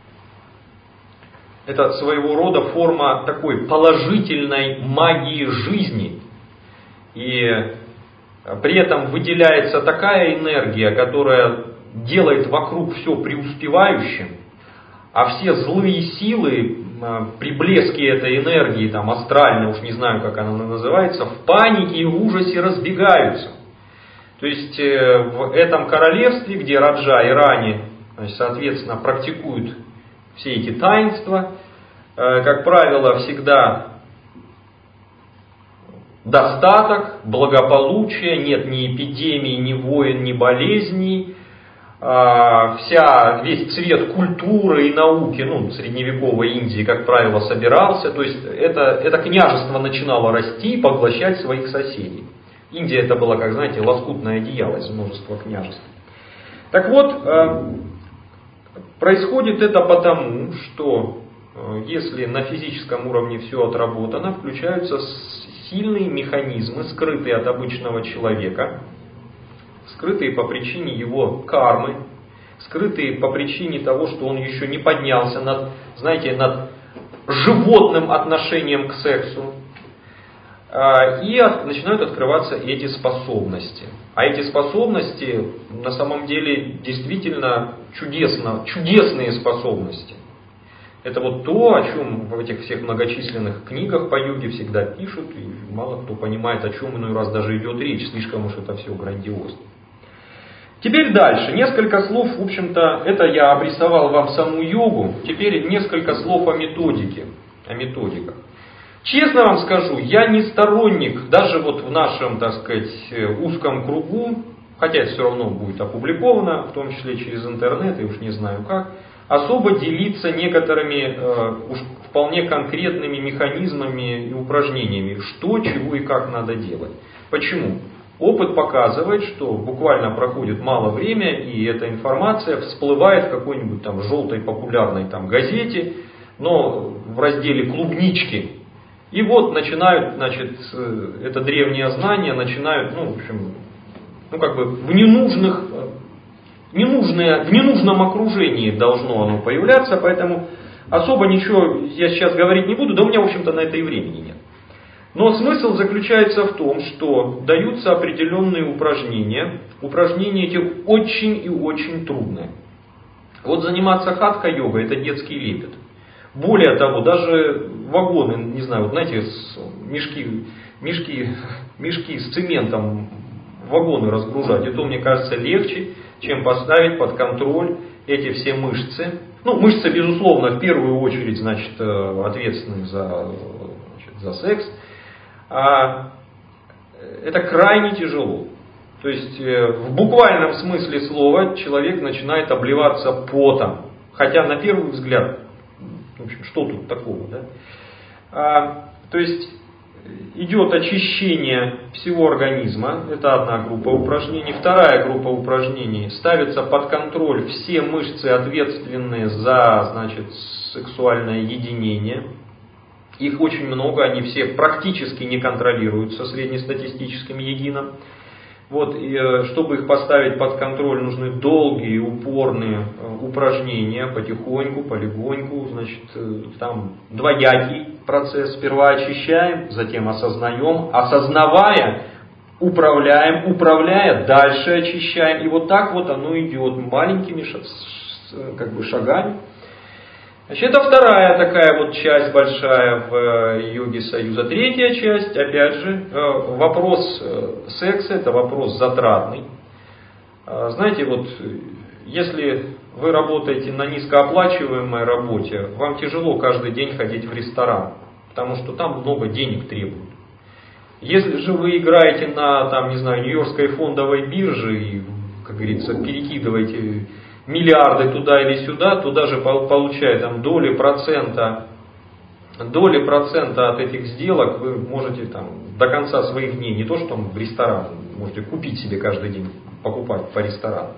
это своего рода форма такой положительной магии жизни. И при этом выделяется такая энергия, которая делает вокруг все преуспевающим, а все злые силы при блеске этой энергии, там астральной, уж не знаю, как она называется, в панике и в ужасе разбегаются. То есть в этом королевстве, где раджа и рани, значит, соответственно, практикуют все эти таинства, как правило, всегда достаток, благополучие, нет ни эпидемий, ни войн, ни болезней. Вся, весь цвет культуры и науки, ну, средневековой Индии, как правило, собирался. То есть это, это княжество начинало расти и поглощать своих соседей. Индия это было, как знаете, лоскутное одеяло из множества княжеств. Так вот, происходит это потому, что если на физическом уровне все отработано, включаются сильные механизмы, скрытые от обычного человека, скрытые по причине его кармы, скрытые по причине того, что он еще не поднялся над, знаете, над животным отношением к сексу. И начинают открываться эти способности. А эти способности на самом деле действительно чудесно, чудесные способности. Это вот то, о чем в этих всех многочисленных книгах по йоге всегда пишут, и мало кто понимает, о чем иной раз даже идет речь, слишком уж это все грандиозно. Теперь дальше, несколько слов, в общем-то, это я обрисовал вам саму йогу, теперь несколько слов о методике, о методиках. Честно вам скажу, я не сторонник, даже вот в нашем, так сказать, узком кругу, хотя это все равно будет опубликовано, в том числе через интернет, я уж не знаю как, особо делиться некоторыми э, уж вполне конкретными механизмами и упражнениями, что, чего и как надо делать. Почему? Опыт показывает, что буквально проходит мало времени, и эта информация всплывает в какой-нибудь там желтой популярной там газете, но в разделе «Клубнички». И вот начинают, значит, это древнее знание, начинают, ну, в общем, ну, как бы в ненужных, ненужное, в ненужном окружении должно оно появляться, поэтому особо ничего я сейчас говорить не буду, да у меня, в общем-то, на это и времени нет. Но смысл заключается в том, что даются определенные упражнения. Упражнения эти очень и очень трудные. Вот заниматься хатха-йогой – это детский лепет. Более того, даже вагоны, не знаю, вот знаете, мешки, мешки, мешки с цементом, вагоны разгружать, это, мне кажется, легче, чем поставить под контроль эти все мышцы. Ну, мышцы, безусловно, в первую очередь, значит, ответственны за, значит, за секс. А это крайне тяжело. То есть в буквальном смысле слова человек начинает обливаться потом. Хотя на первый взгляд, в общем, что тут такого, да? А, то есть идет очищение всего организма. Это одна группа упражнений. Вторая группа упражнений. Ставится под контроль все мышцы, ответственные за, значит, сексуальное единение. Их очень много, они все практически не контролируются среднестатистическим йогином. Вот, и, чтобы их поставить под контроль, нужны долгие, упорные упражнения, потихоньку, полегоньку, значит, там двоякий процесс. Сперва очищаем, затем осознаем, осознавая, управляем, управляя, дальше очищаем. И вот так вот оно идет маленькими как бы, шагами. Значит, это вторая такая вот часть большая в йоге Союза. Третья часть, опять же, вопрос секса, это вопрос затратный. Знаете, вот если вы работаете на низкооплачиваемой работе, вам тяжело каждый день ходить в ресторан, потому что там много денег требуют. Если же вы играете на, там, не знаю, Нью-Йоркской фондовой бирже и, как говорится, перекидываете миллиарды туда или сюда, туда же получая там доли процента, доли процента от этих сделок, вы можете там до конца своих дней, не то что там в ресторан, можете купить себе каждый день, покупать по ресторану.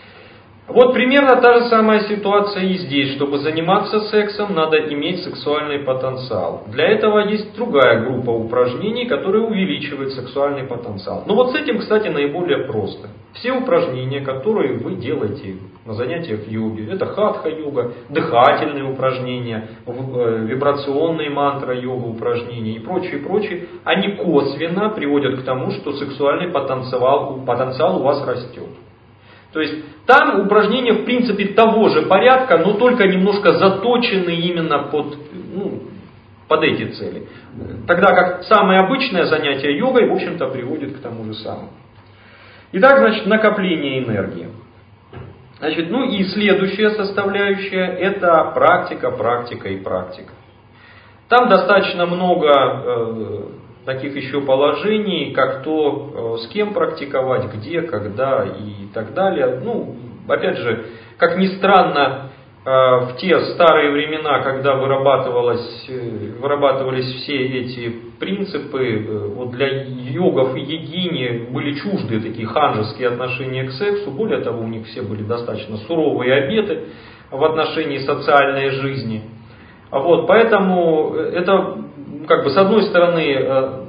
Вот примерно та же самая ситуация и здесь. Чтобы заниматься сексом, надо иметь сексуальный потенциал. Для этого есть другая группа упражнений, которые увеличивают сексуальный потенциал. Но вот с этим, кстати, наиболее просто. Все упражнения, которые вы делаете на занятиях йоги, это хатха-йога, дыхательные упражнения, вибрационные мантра-йога упражнения и прочее, прочее, они косвенно приводят к тому, что сексуальный потенциал, потенциал у вас растет. То есть там упражнения в принципе того же порядка, но только немножко заточены именно под, ну, под эти цели. Тогда как самое обычное занятие йогой, в общем-то, приводит к тому же самому. Итак, значит, накопление энергии. Значит, ну и следующая составляющая – это практика, практика и практика. Там достаточно много э, таких еще положений, как то, э, с кем практиковать, где, когда и так далее. Ну, опять же, как ни странно, э, в те старые времена, когда вырабатывалось, э, вырабатывались все эти принципы, э, вот для йогов и йогини были чужды такие ханжеские отношения к сексу. Более того, у них все были достаточно суровые обеты в отношении социальной жизни. Вот, поэтому это, как бы, с одной стороны,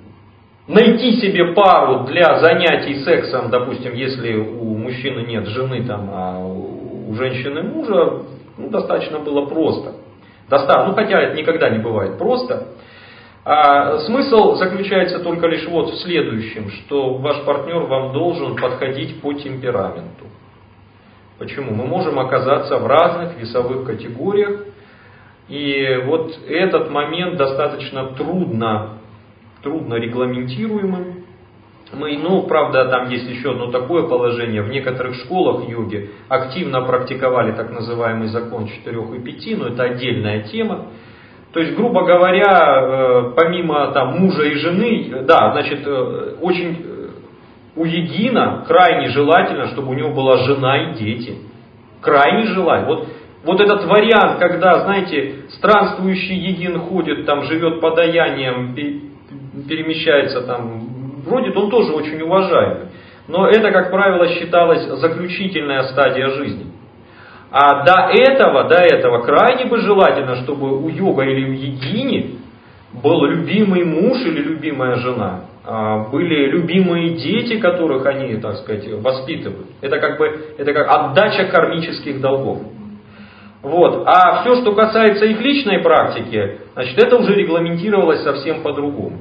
найти себе пару для занятий сексом, допустим, если у мужчины нет жены, там, а у женщины мужа, ну, достаточно было просто. Доста... Ну, хотя это никогда не бывает просто. А смысл заключается только лишь вот в следующем, что ваш партнер вам должен подходить по темпераменту. Почему? Мы можем оказаться в разных весовых категориях. И вот этот момент достаточно трудно, трудно регламентируемый. Мы, ну, правда, там есть еще одно такое положение. В некоторых школах йоги активно практиковали так называемый закон четырех и пяти, но это отдельная тема. То есть, грубо говоря, помимо там мужа и жены, да, значит, очень у йогина крайне желательно, чтобы у него была жена и дети. Крайне желательно. Вот, вот этот вариант, когда, знаете, странствующий йогин ходит, там, живет подаянием, перемещается там, вроде он тоже очень уважаемый. Но это, как правило, считалось заключительная стадия жизни. А до этого, до этого крайне бы желательно, чтобы у йога или у йогини был любимый муж или любимая жена, были любимые дети, которых они, так сказать, воспитывают. Это как бы это как отдача кармических долгов. Вот. А все, что касается их личной практики, значит, это уже регламентировалось совсем по-другому.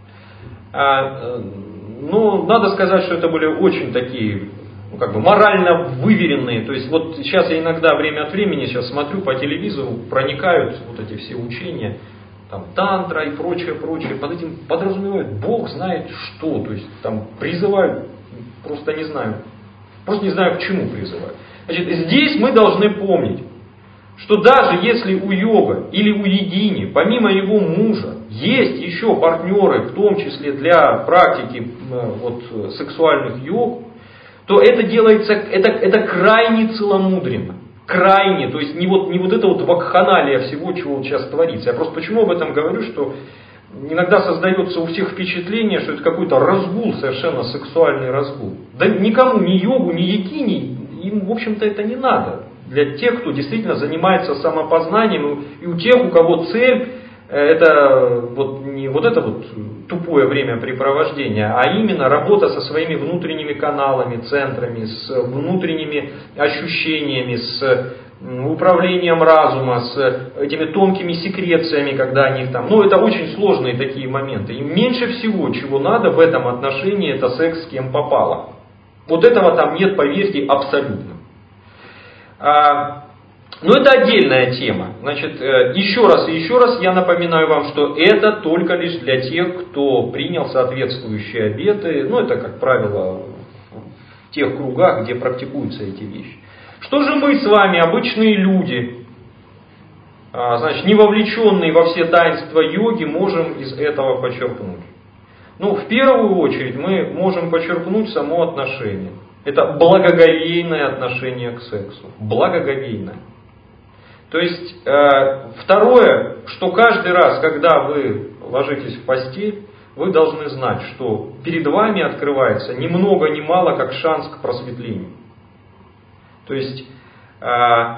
Ну, надо сказать, что это были очень такие, ну, как бы морально выверенные. То есть вот сейчас я иногда время от времени сейчас смотрю по телевизору, проникают вот эти все учения, там тантра и прочее, прочее. Под этим подразумевают Бог знает что. То есть там призывают, просто не знаю, просто не знаю к чему призывают. Значит, здесь мы должны помнить, что даже если у йога или у йогини, помимо его мужа, есть еще партнеры, в том числе для практики вот, сексуальных йог, то это делается, это, это крайне целомудренно. Крайне, то есть не вот, не вот это вот вакханалия всего, чего вот сейчас творится. Я просто почему об этом говорю, что иногда создается у всех впечатление, что это какой-то разгул, совершенно сексуальный разгул. Да никому, ни йогу, ни йогини, им, в общем-то, это не надо. Для тех, кто действительно занимается самопознанием, и у тех, у кого цель, это вот не вот это вот тупое времяпрепровождение, а именно работа со своими внутренними каналами, центрами, с внутренними ощущениями, с управлением разума, с этими тонкими секрециями, когда они там... Ну, это очень сложные такие моменты. И меньше всего, чего надо в этом отношении, это секс с кем попало. Вот этого там нет, поверьте, абсолютно. Но это отдельная тема. Значит, еще раз и еще раз я напоминаю вам, что это только лишь для тех, кто принял соответствующие обеты. Ну, это, как правило, в тех кругах, где практикуются эти вещи. Что же мы с вами, обычные люди, значит, не вовлеченные во все таинства йоги, можем из этого почерпнуть? Ну, в первую очередь мы можем почерпнуть само отношение. Это благоговейное отношение к сексу. Благоговейное. То есть, э, второе, что каждый раз, когда вы ложитесь в постель, вы должны знать, что перед вами открывается ни много ни мало, как шанс к просветлению. То есть, э, э,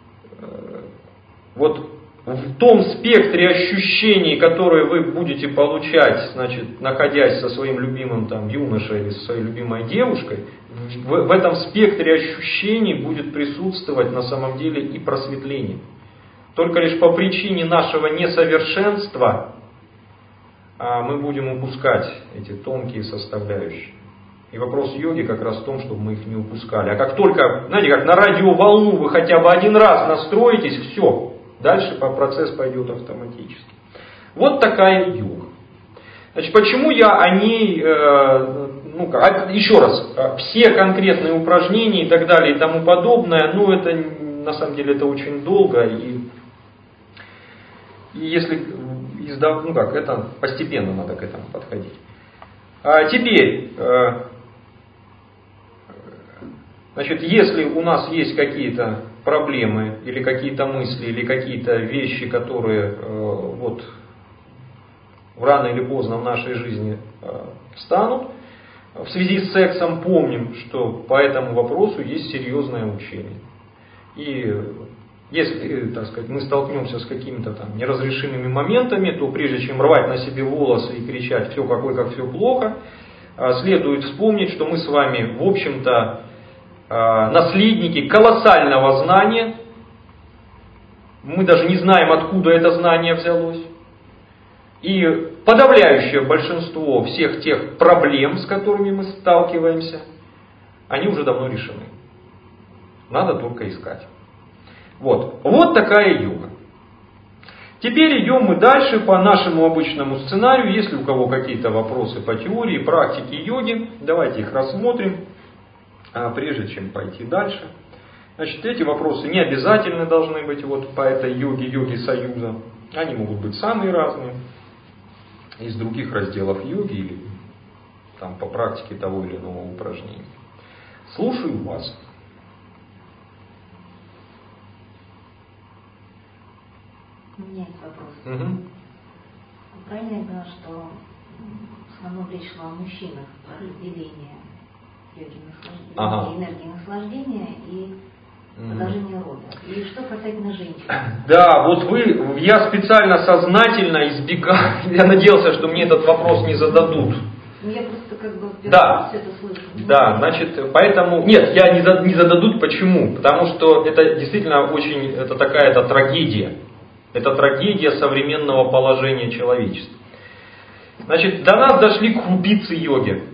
вот в том спектре ощущений, которые вы будете получать, значит, находясь со своим любимым там, юношей или со своей любимой девушкой, в, в этом спектре ощущений будет присутствовать на самом деле и просветление. Только лишь по причине нашего несовершенства а, мы будем упускать эти тонкие составляющие. И вопрос йоги как раз в том, чтобы мы их не упускали. А как только, знаете, как на радиоволну вы хотя бы один раз настроитесь, все. Дальше процесс пойдет автоматически. Вот такая йога. Значит, почему я о ней, э, ну, еще раз, все конкретные упражнения и так далее и тому подобное, ну, это, на самом деле, это очень долго, и, и если, ну, как, это постепенно надо к этому подходить. А теперь, э, значит, если у нас есть какие-то проблемы, или какие-то мысли, или какие-то вещи, которые э, вот рано или поздно в нашей жизни э, встанут, в связи с сексом помним, что по этому вопросу есть серьезное учение. И если, так сказать, мы столкнемся с какими-то там неразрешимыми моментами, то прежде чем рвать на себе волосы и кричать «все какой, как все плохо», э, следует вспомнить, что мы с вами, в общем-то, наследники колоссального знания. Мы даже не знаем, откуда это знание взялось. И подавляющее большинство всех тех проблем, с которыми мы сталкиваемся, они уже давно решены. Надо только искать. Вот, вот такая йога. Теперь идем мы дальше по нашему обычному сценарию. Если у кого какие-то вопросы по теории, практике йоги, давайте их рассмотрим, прежде чем пойти дальше. Значит, эти вопросы не обязательно должны быть вот по этой йоге, йоге Союза. Они могут быть самые разные, из других разделов йоги или там, по практике того или иного упражнения. Слушаю вас. У меня есть вопрос. Угу. Правильно я поняла, что основная речь шла о мужчинах, про разделение йоги наслаждения, ага. энергии наслаждения и продолжение рода. И что касательно женщин? Да, вот вы, я специально, сознательно избегал, я надеялся, что мне этот вопрос не зададут. Ну я просто как бы да. все это слышу. Да, значит, поэтому, нет, я не, за, не зададут, почему? Потому что это действительно очень, это такая, это трагедия. Это трагедия современного положения человечества. Значит, до нас дошли крупицы йоги.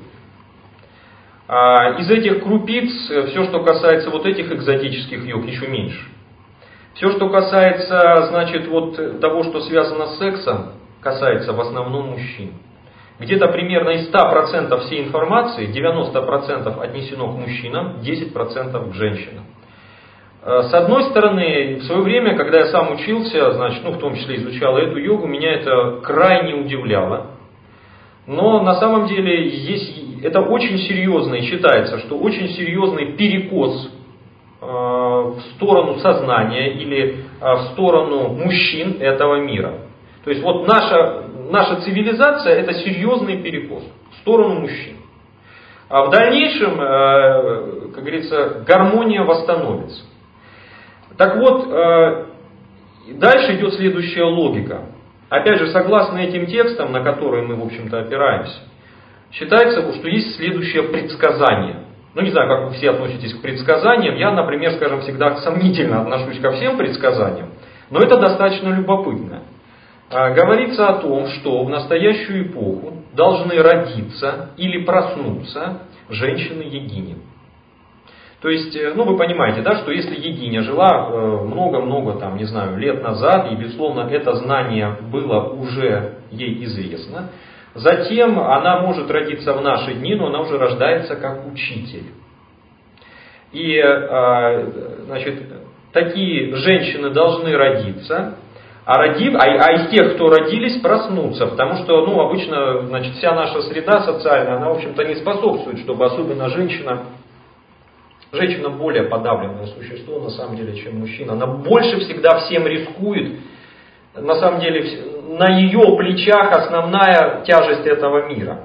Из этих крупиц, все, что касается вот этих экзотических йог, еще меньше. Все, что касается, значит, вот того, что связано с сексом, касается в основном мужчин. Где-то примерно из ста процентов всей информации девяносто процентов отнесено к мужчинам, десять процентов к женщинам. С одной стороны, в свое время, когда я сам учился, значит, ну, в том числе изучал эту йогу, меня это крайне удивляло. Но на самом деле есть, это очень серьезный, считается, что очень серьезный перекос э, в сторону сознания или э, в сторону мужчин этого мира. То есть вот наша, наша цивилизация это серьезный перекос в сторону мужчин. А в дальнейшем, э, как говорится, гармония восстановится. Так вот, э, дальше идет следующая логика. Опять же, согласно этим текстам, на которые мы, в общем-то, опираемся, считается, что есть следующее предсказание. Ну, не знаю, как вы все относитесь к предсказаниям. Я, например, скажем, всегда сомнительно отношусь ко всем предсказаниям, но это достаточно любопытно. А, говорится о том, что в настоящую эпоху должны родиться или проснуться женщины-йогини. То есть, ну вы понимаете, да, что если йогиня жила много-много, там, не знаю, лет назад, и, безусловно, это знание было уже ей известно, затем она может родиться в наши дни, но она уже рождается как учитель. И, значит, такие женщины должны родиться, а, родив, а, а из тех, кто родились, проснуться, потому что, ну, обычно, значит, вся наша среда социальная, она, в общем-то, не способствует, чтобы особенно женщина... Женщина более подавленное существо, на самом деле, чем мужчина. Она больше всегда всем рискует. На самом деле, на ее плечах основная тяжесть этого мира.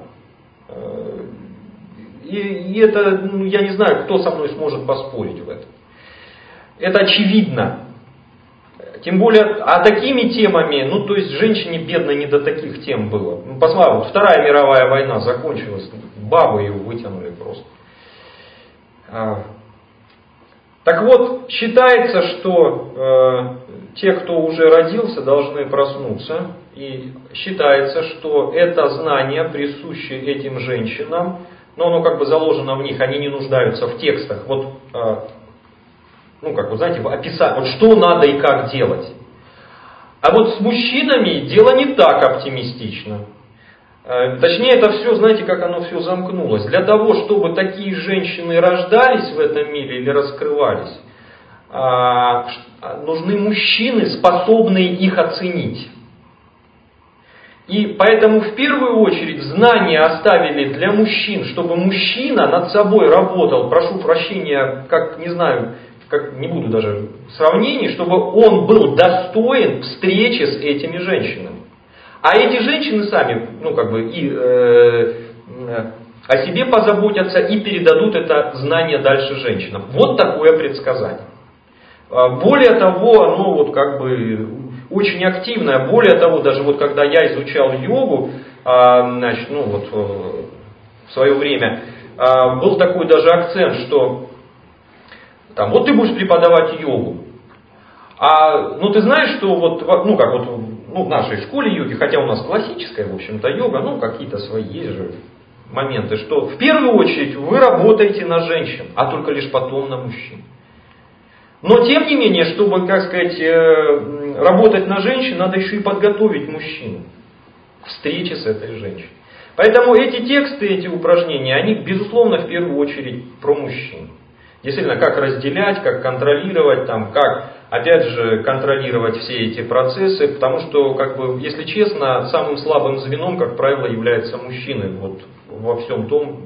И, и это, ну, я не знаю, кто со мной сможет поспорить в этом. Это очевидно. Тем более, а такими темами, ну, то есть, женщине бедно не до таких тем было. Ну, посмотрим, вот Вторая мировая война закончилась, бабы ее вытянули просто. Так вот, считается, что э, те, кто уже родился, должны проснуться. И считается, что это знание, присущее этим женщинам, но оно как бы заложено в них, они не нуждаются в текстах. Вот, э, ну как вы знаете, в описании, вот что надо и как делать. А вот с мужчинами дело не так оптимистично. Точнее, это все, знаете, как оно все замкнулось. Для того, чтобы такие женщины рождались в этом мире или раскрывались, нужны мужчины, способные их оценить. И поэтому в первую очередь знания оставили для мужчин, чтобы мужчина над собой работал, прошу прощения, как, не знаю, как, не буду даже сравнений, чтобы он был достоин встречи с этими женщинами. А эти женщины сами, ну как бы, и, э, о себе позаботятся и передадут это знание дальше женщинам. Вот такое предсказание. Более того, оно вот как бы очень активное. Более того, даже вот когда я изучал йогу, значит, ну вот в свое время, был такой даже акцент, что там, вот ты будешь преподавать йогу. А, ну ты знаешь, что вот, ну как вот, ну, в нашей школе йоги, хотя у нас классическая, в общем-то, йога, ну какие-то свои есть же моменты, что в первую очередь вы работаете на женщин, а только лишь потом на мужчин. Но тем не менее, чтобы, как сказать, работать на женщин, надо еще и подготовить мужчину к встрече с этой женщиной. Поэтому эти тексты, эти упражнения, они, безусловно, в первую очередь про мужчин. Действительно, как разделять, как контролировать, там, как, опять же, контролировать все эти процессы, потому что, как бы, если честно, самым слабым звеном, как правило, является мужчина вот, во всем том,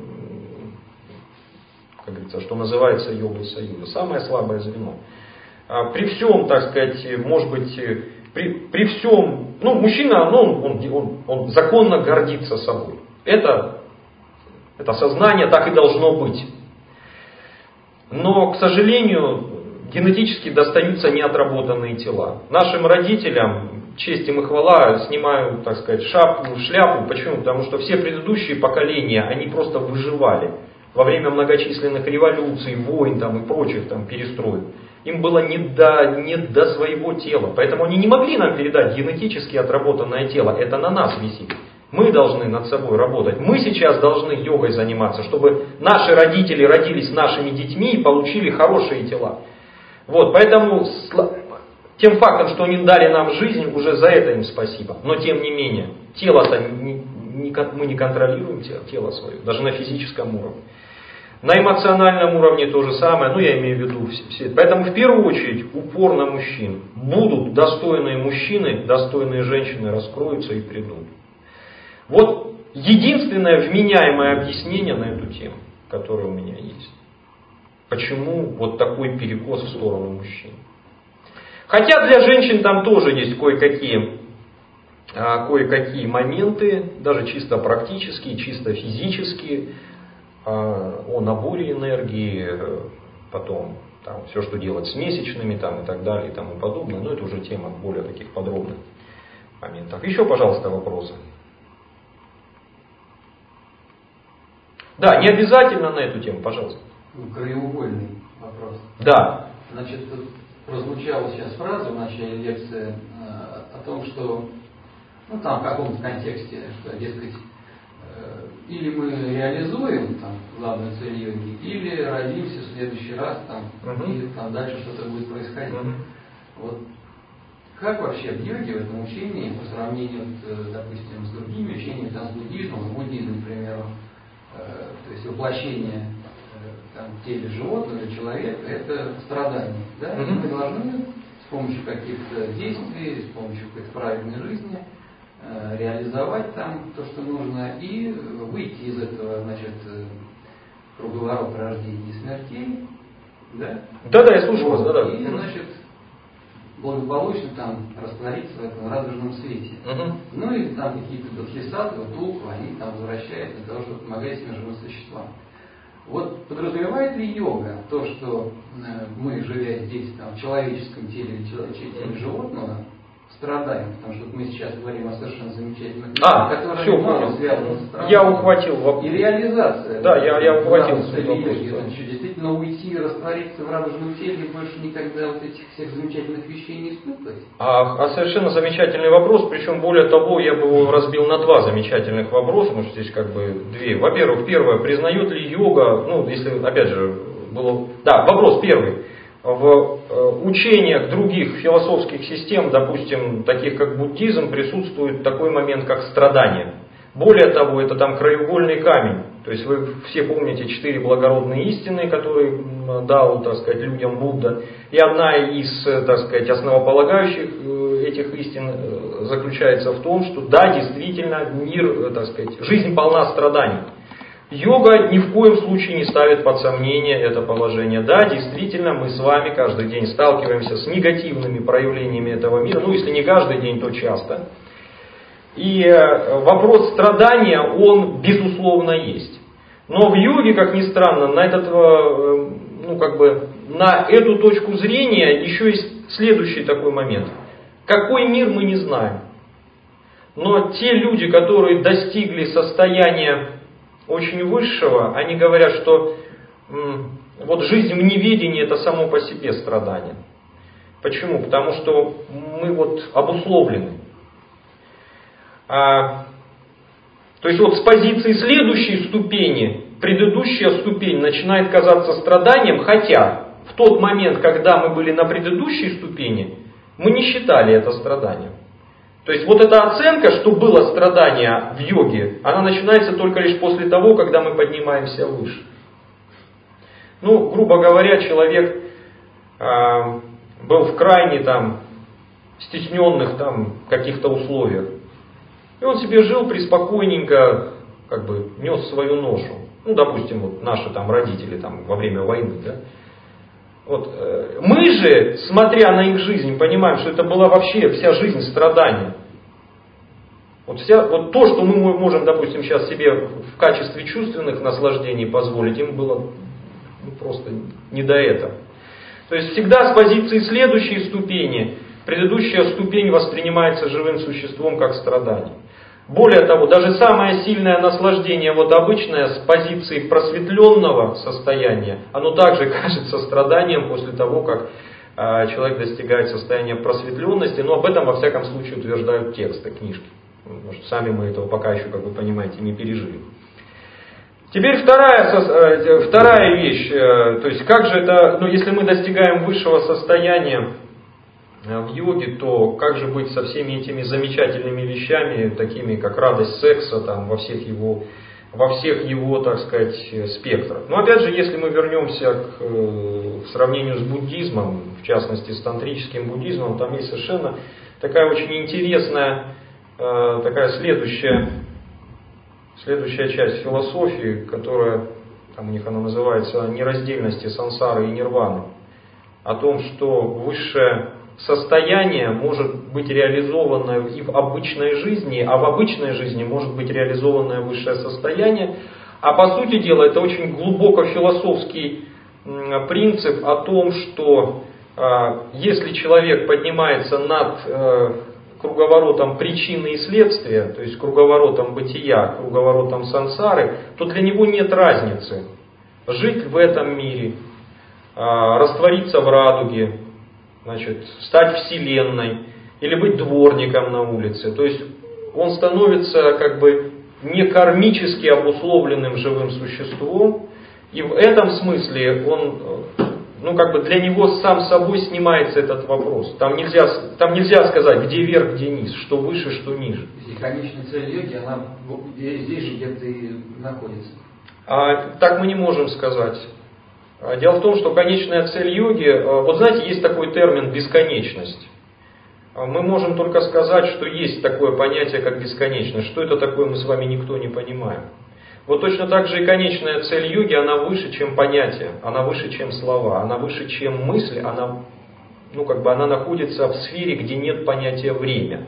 как говорится, что называется йогой союза. Самое слабое звено. При всем, так сказать, может быть, при, при всем, ну, мужчина, ну, он, он, он законно гордится собой. Это, это сознание так и должно быть. Но, к сожалению, генетически достаются неотработанные тела. Нашим родителям, честь им и хвала, снимаю, так сказать, шапку, шляпу. Почему? Потому что все предыдущие поколения, они просто выживали во время многочисленных революций, войн там, и прочих там, перестроек. Им было не до, не до своего тела. Поэтому они не могли нам передать генетически отработанное тело. Это на нас висит. Мы должны над собой работать. Мы сейчас должны йогой заниматься, чтобы наши родители родились нашими детьми и получили хорошие тела. Вот, поэтому тем фактом, что они дали нам жизнь, уже за это им спасибо. Но тем не менее, тело-то не, не, мы не контролируем тело, тело свое, даже на физическом уровне. На эмоциональном уровне то же самое, ну я имею в виду все. Поэтому в первую очередь упор на мужчин. Будут достойные мужчины, достойные женщины раскроются и придут. Вот единственное вменяемое объяснение на эту тему, которое у меня есть. Почему вот такой перекос в сторону мужчин. Хотя для женщин там тоже есть кое-какие, кое-какие моменты, даже чисто практические, чисто физические, о наборе энергии, потом там, все, что делать с месячными там, и так далее и тому подобное. Но это уже тема более таких подробных моментов. Еще, пожалуйста, вопросы. Да, не обязательно на эту тему, пожалуйста. Краеугольный вопрос. Да. Значит, тут прозвучала сейчас фраза в начале лекции э, о том, что, ну там в каком-то контексте, что, дескать, э, или мы реализуем там главную цель йоги, или родимся в следующий раз там, угу. и там дальше что-то будет происходить. Угу. Вот как вообще в йоге, в этом учении, по сравнению, вот, допустим, с другими учениями, там, с буддизмом, с буддизмом, к примеру, то есть воплощение там, в теле животного или человека, это страдание. Да? Mm-hmm. И мы должны с помощью каких-то действий, с помощью какой-то правильной жизни э, реализовать там то, что нужно, и выйти из этого, значит, круговорота рождения и смертей. Да, да, да, я слушаю вас, да, да. И, значит, благополучно там раствориться в этом радужном свете. Uh-huh. Ну и там какие-то бодхисаттвы, тулку, они там возвращают для того, чтобы помогать этим живым существам. Вот подразумевает ли йога то, что э, мы, живя здесь там, в человеческом теле или теле животного, страдаем, потому что мы сейчас говорим о совершенно замечательных вещах, а, которые все, мало связаны с страданием. Я ухватил вопрос. И реализация. Да, я, я ухватил вопрос. Это действительно уйти, раствориться в радужном теле и больше никогда вот этих всех замечательных вещей не испытывать. А, а совершенно замечательный вопрос, причем более того, я бы его разбил на два замечательных вопроса, потому что здесь как бы две. Во-первых, первое, признает ли йога, ну, если, опять же, было... Да, вопрос первый. В учениях других философских систем, допустим, таких как буддизм, присутствует такой момент, как страдание. Более того, это там краеугольный камень. То есть вы все помните четыре благородные истины, которые дал, так сказать, людям Будда. И одна из, так сказать, основополагающих этих истин заключается в том, что да, действительно, мир, так сказать, жизнь полна страданий. Йога ни в коем случае не ставит под сомнение это положение. Да, действительно, мы с вами каждый день сталкиваемся с негативными проявлениями этого мира. Ну, если не каждый день, то часто. И вопрос страдания, он безусловно есть. Но в йоге, как ни странно, на, этот, ну, как бы, на эту точку зрения еще есть следующий такой момент. Какой мир, мы не знаем. Но те люди, которые достигли состояния очень высшего, они говорят, что м, вот жизнь в неведении это само по себе страдание. Почему? Потому что мы вот обусловлены. А, то есть вот с позиции следующей ступени, предыдущая ступень начинает казаться страданием, хотя в тот момент, когда мы были на предыдущей ступени, мы не считали это страданием. То есть вот эта оценка, что было страдание в йоге, она начинается только лишь после того, когда мы поднимаемся выше. Ну, грубо говоря, человек э, был в крайне там стесненных там каких-то условиях. И он себе жил приспокойненько, как бы нес свою ношу. Ну, допустим, вот наши там родители там во время войны, да. Вот. Мы же, смотря на их жизнь, понимаем, что это была вообще вся жизнь страдания. Вот, вся, вот то, что мы можем, допустим, сейчас себе в качестве чувственных наслаждений позволить, им было ну, просто не до этого. То есть всегда с позиции следующей ступени, предыдущая ступень воспринимается живым существом как страдание. Более того, даже самое сильное наслаждение, вот обычное, с позиции просветленного состояния, оно также кажется страданием после того, как э, человек достигает состояния просветленности, но об этом во всяком случае утверждают тексты книжки. Потому что сами мы этого пока еще, как вы понимаете, не пережили. Теперь вторая, вторая вещь, то есть как же это, ну если мы достигаем высшего состояния в йоге, то как же быть со всеми этими замечательными вещами, такими как радость секса, там, во всех его, во всех его, так сказать, спектрах. Но опять же, если мы вернемся к э, сравнению с буддизмом, в частности с тантрическим буддизмом, там есть совершенно такая очень интересная, э, такая следующая, следующая часть философии, которая, там у них она называется о нераздельности сансары и нирваны, о том, что высшее состояние может быть реализовано и в обычной жизни, а в обычной жизни может быть реализованное высшее состояние. А по сути дела это очень глубоко философский принцип о том, что э, если человек поднимается над э, круговоротом причины и следствия, то есть круговоротом бытия, круговоротом сансары, то для него нет разницы жить в этом мире, э, раствориться в радуге, значит, стать вселенной или быть дворником на улице. То есть он становится как бы не кармически обусловленным живым существом, и в этом смысле он, ну как бы для него сам собой снимается этот вопрос. Там нельзя, там нельзя сказать, где верх, где низ, что выше, что ниже. И конечная цель йоги, она здесь же где-то и находится. А, так мы не можем сказать. Дело в том, что конечная цель йоги, вот знаете, есть такой термин бесконечность. Мы можем только сказать, что есть такое понятие, как бесконечность. Что это такое, мы с вами никто не понимаем. Вот точно так же и конечная цель йоги, она выше, чем понятие, она выше, чем слова, она выше, чем мысль, она, ну, как бы она находится в сфере, где нет понятия время.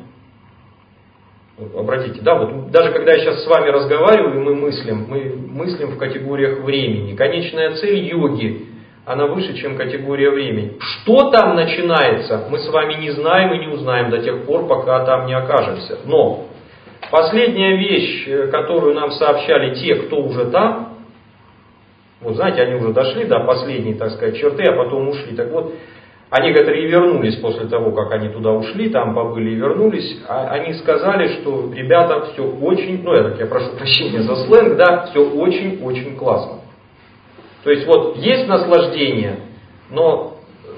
Обратите, да, вот даже когда я сейчас с вами разговариваю, мы мыслим, мы мыслим в категориях времени. Конечная цель йоги, она выше, чем категория времени. Что там начинается, мы с вами не знаем и не узнаем до тех пор, пока там не окажемся. Но последняя вещь, которую нам сообщали те, кто уже там, вот знаете, они уже дошли до последней, так сказать, черты, а потом ушли. Так вот, а некоторые вернулись после того, как они туда ушли, там побыли и вернулись. А они сказали, что ребята, все очень, ну я так я прошу прощения за сленг, да, все очень-очень классно. То есть вот есть наслаждение, но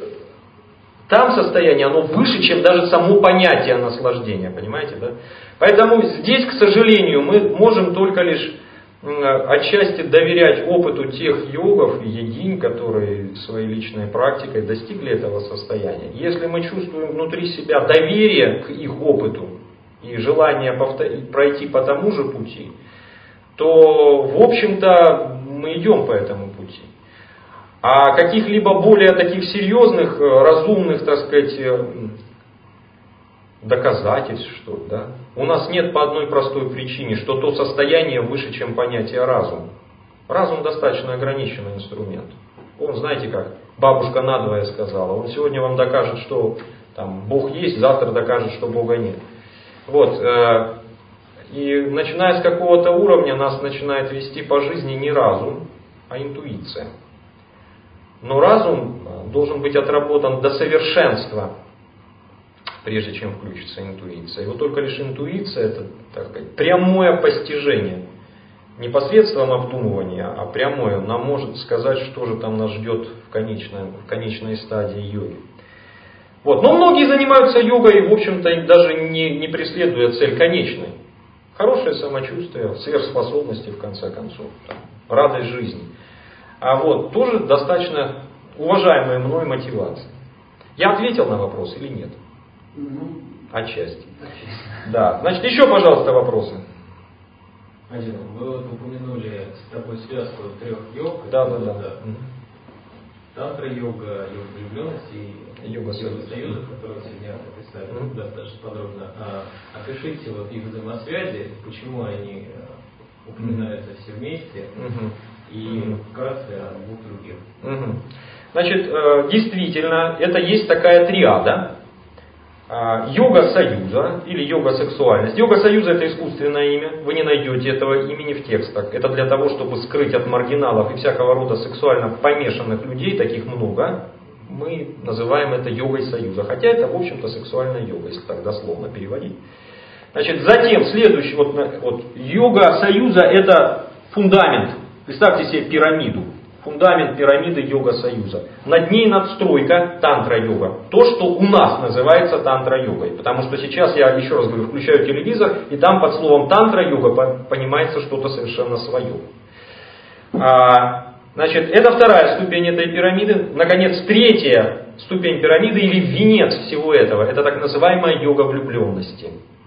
там состояние, оно выше, чем даже само понятие наслаждения, понимаете, да? Поэтому здесь, к сожалению, мы можем только лишь отчасти доверять опыту тех йогов и йогинь, которые своей личной практикой достигли этого состояния. Если мы чувствуем внутри себя доверие к их опыту и желание повторить, пройти по тому же пути, то, в общем-то, мы идем по этому пути. А каких-либо более таких серьезных, разумных, так сказать, доказательств, что ли, да? У нас нет по одной простой причине, что то состояние выше, чем понятие разум. Разум достаточно ограниченный инструмент. Он, знаете как, бабушка надвое сказала, он сегодня вам докажет, что там, Бог есть, завтра докажет, что Бога нет. Вот, э, и начиная с какого-то уровня нас начинает вести по жизни не разум, а интуиция. Но разум должен быть отработан до совершенства, прежде чем включится интуиция. И вот только лишь интуиция, это, так сказать, прямое постижение, не посредством обдумывания, а прямое, нам может сказать, что же там нас ждет в конечной, в конечной стадии йоги. Вот. Но многие занимаются йогой, в общем-то, даже не, не преследуя цель конечной. Хорошее самочувствие, сверхспособности, в конце концов, там, радость жизни. А вот тоже достаточно уважаемая мной мотивация. Я ответил на вопрос или нет? Ну, отчасти. Да. Значит, еще, пожалуйста, вопросы. Один. Вы вот упомянули такую связку трех йог. Да, да, да. Тантра-йога, йога влюбленности и йога союза, которые сегодня представили mm-hmm. достаточно подробно. А, опишите вот их взаимосвязи, почему они упоминаются mm-hmm. все вместе, mm-hmm. и вкратце о двух других. Mm-hmm. Значит, действительно, это есть такая триада. Йога союза или йога сексуальность. Йога союза — это искусственное имя, вы не найдете этого имени в текстах. Это для того, чтобы скрыть от маргиналов и всякого рода сексуально помешанных людей, таких много, мы называем это йогой союза. Хотя это, в общем-то, сексуальная йога, если так дословно переводить. Значит, затем следующий, вот, вот йога союза — это фундамент. Представьте себе пирамиду. Фундамент пирамиды йога-союза. Над ней надстройка тантра-йога. То, что у нас называется тантра-йогой. Потому что сейчас, я еще раз говорю, включаю телевизор, и там под словом тантра-йога понимается что-то совершенно свое. А, значит, это вторая ступень этой пирамиды. Наконец, третья ступень пирамиды или венец всего этого, это так называемая йога влюбленности.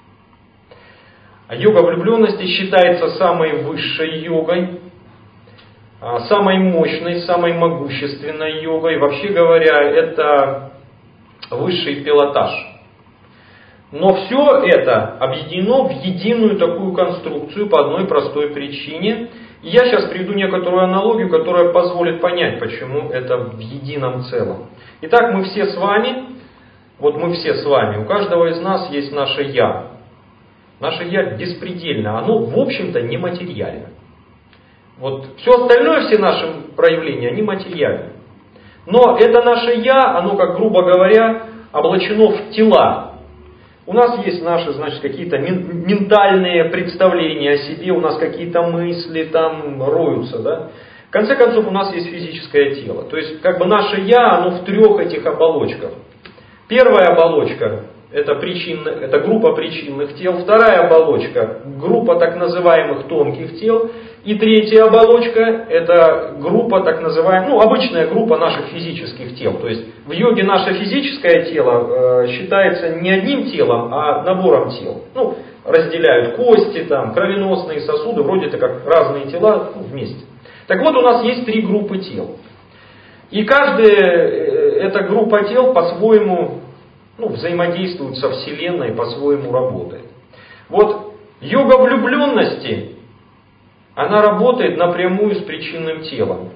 А йога влюбленности считается самой высшей йогой, самой мощной, самой могущественной йогой. Вообще говоря, это высший пилотаж. Но все это объединено в единую такую конструкцию по одной простой причине. И я сейчас приведу некоторую аналогию, которая позволит понять, почему это в едином целом. Итак, мы все с вами, вот мы все с вами, у каждого из нас есть наше «я». Наше «я» беспредельно, оно в общем-то нематериально. Вот все остальное, все наши проявления, они материальны. Но это наше «я», оно, как грубо говоря, облачено в тела. У нас есть наши, значит, какие-то ментальные представления о себе, у нас какие-то мысли там роются, да. В конце концов, у нас есть физическое тело. То есть, как бы наше «я», оно в трех этих оболочках. Первая оболочка — это, причинно, это группа причинных тел. Вторая оболочка — группа так называемых тонких тел. И третья оболочка — это группа, так называемая, ну, обычная группа наших физических тел. То есть в йоге наше физическое тело э, считается не одним телом, а набором тел. Ну, разделяют кости, там, кровеносные сосуды, вроде это как разные тела, ну, вместе. Так вот, у нас есть три группы тел. И каждая эта группа тел по-своему, ну, взаимодействует со Вселенной, по-своему работает. Вот йога влюбленности, она работает напрямую с причинным телом.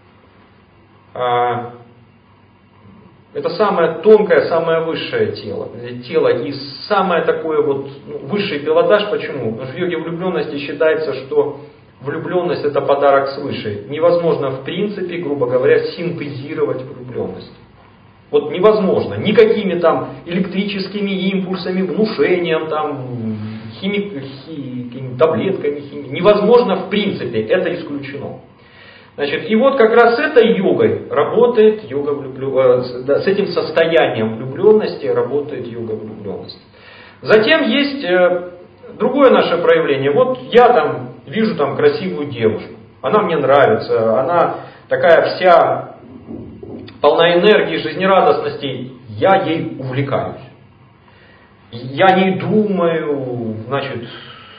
Это самое тонкое, самое высшее тело. Тело и самое такое вот, ну, высший пилотаж. Почему? Потому что в йоге влюбленности считается, что влюбленность — это подарок свыше. Невозможно в принципе, грубо говоря, синтезировать влюбленность. Вот невозможно. Никакими там электрическими импульсами, внушением, там, хими, хи, таблетками. Хими. Невозможно в принципе. Это исключено. Значит, и вот как раз с этой йогой работает йога влюбленности. Да, с этим состоянием влюбленности работает йога влюбленности. Затем есть э, другое наше проявление. Вот я там вижу там красивую девушку. Она мне нравится. Она такая вся полна энергии, жизнерадостности. Я ей увлекаюсь. Я о ней думаю, значит,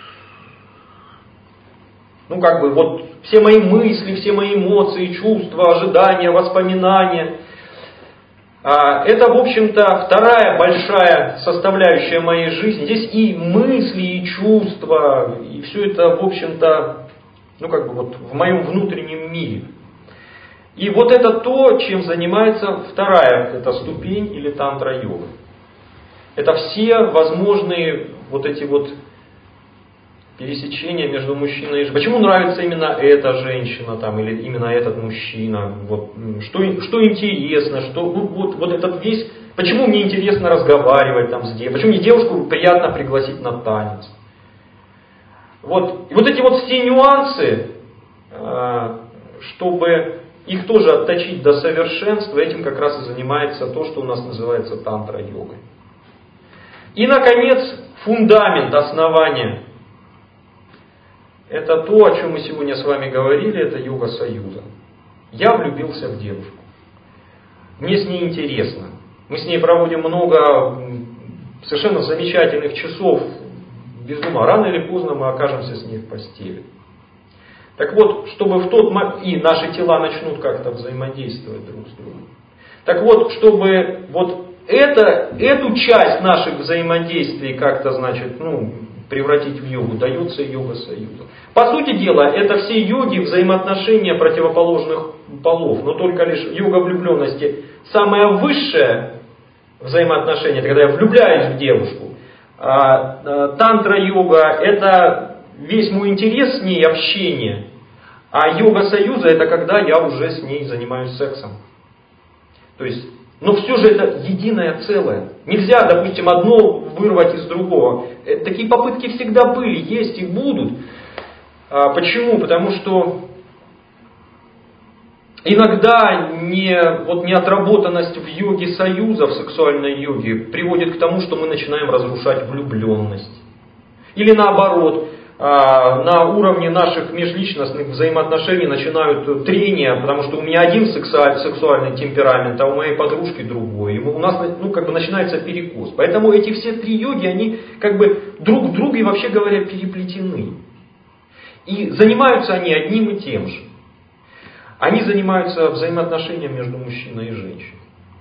ну как бы вот все мои мысли, все мои эмоции, чувства, ожидания, воспоминания. Это, в общем-то, вторая большая составляющая моей жизни. Здесь и мысли, и чувства, и все это, в общем-то, ну как бы вот в моем внутреннем мире. И вот это то, чем занимается вторая эта ступень или тантра-йога. Это все возможные вот эти вот пересечения между мужчиной и женщиной. Почему нравится именно эта женщина там, или именно этот мужчина? Вот, что, что интересно, что, ну, вот, вот этот весь... Почему мне интересно разговаривать там с девушкой? Почему мне девушку приятно пригласить на танец? Вот, и вот эти вот все нюансы, чтобы их тоже отточить до совершенства, этим как раз и занимается то, что у нас называется тантра-йогой. И, наконец, фундамент, основание. Это то, о чем мы сегодня с вами говорили, это йога союза. Я влюбился в девушку. Мне с ней интересно. Мы с ней проводим много совершенно замечательных часов без ума. Рано или поздно мы окажемся с ней в постели. Так вот, чтобы в тот момент, и наши тела начнут как-то взаимодействовать друг с другом. Так вот, чтобы вот это, эту часть наших взаимодействий как-то, значит, ну, превратить в йогу, дается йога союза. По сути дела, это все йоги взаимоотношения противоположных полов, но только лишь йога влюбленности. Самое высшее взаимоотношение, это когда я влюбляюсь в девушку. А, а, тантра-йога — это весь мой интерес с ней, общение. А йога союза — это когда я уже с ней занимаюсь сексом. То есть, но все же это единое целое. Нельзя, допустим, одно вырвать из другого. Такие попытки всегда были, есть и будут. А, почему? Потому что иногда не, вот неотработанность в йоге союза, в сексуальной йоге, приводит к тому, что мы начинаем разрушать влюбленность. Или наоборот, на уровне наших межличностных взаимоотношений начинают трения, потому что у меня один сексуальный темперамент, а у моей подружки другой. И у нас, ну, как бы начинается перекос. Поэтому эти все три йоги, они как бы друг в друге, вообще говоря, переплетены. И занимаются они одним и тем же. Они занимаются взаимоотношением между мужчиной и женщиной.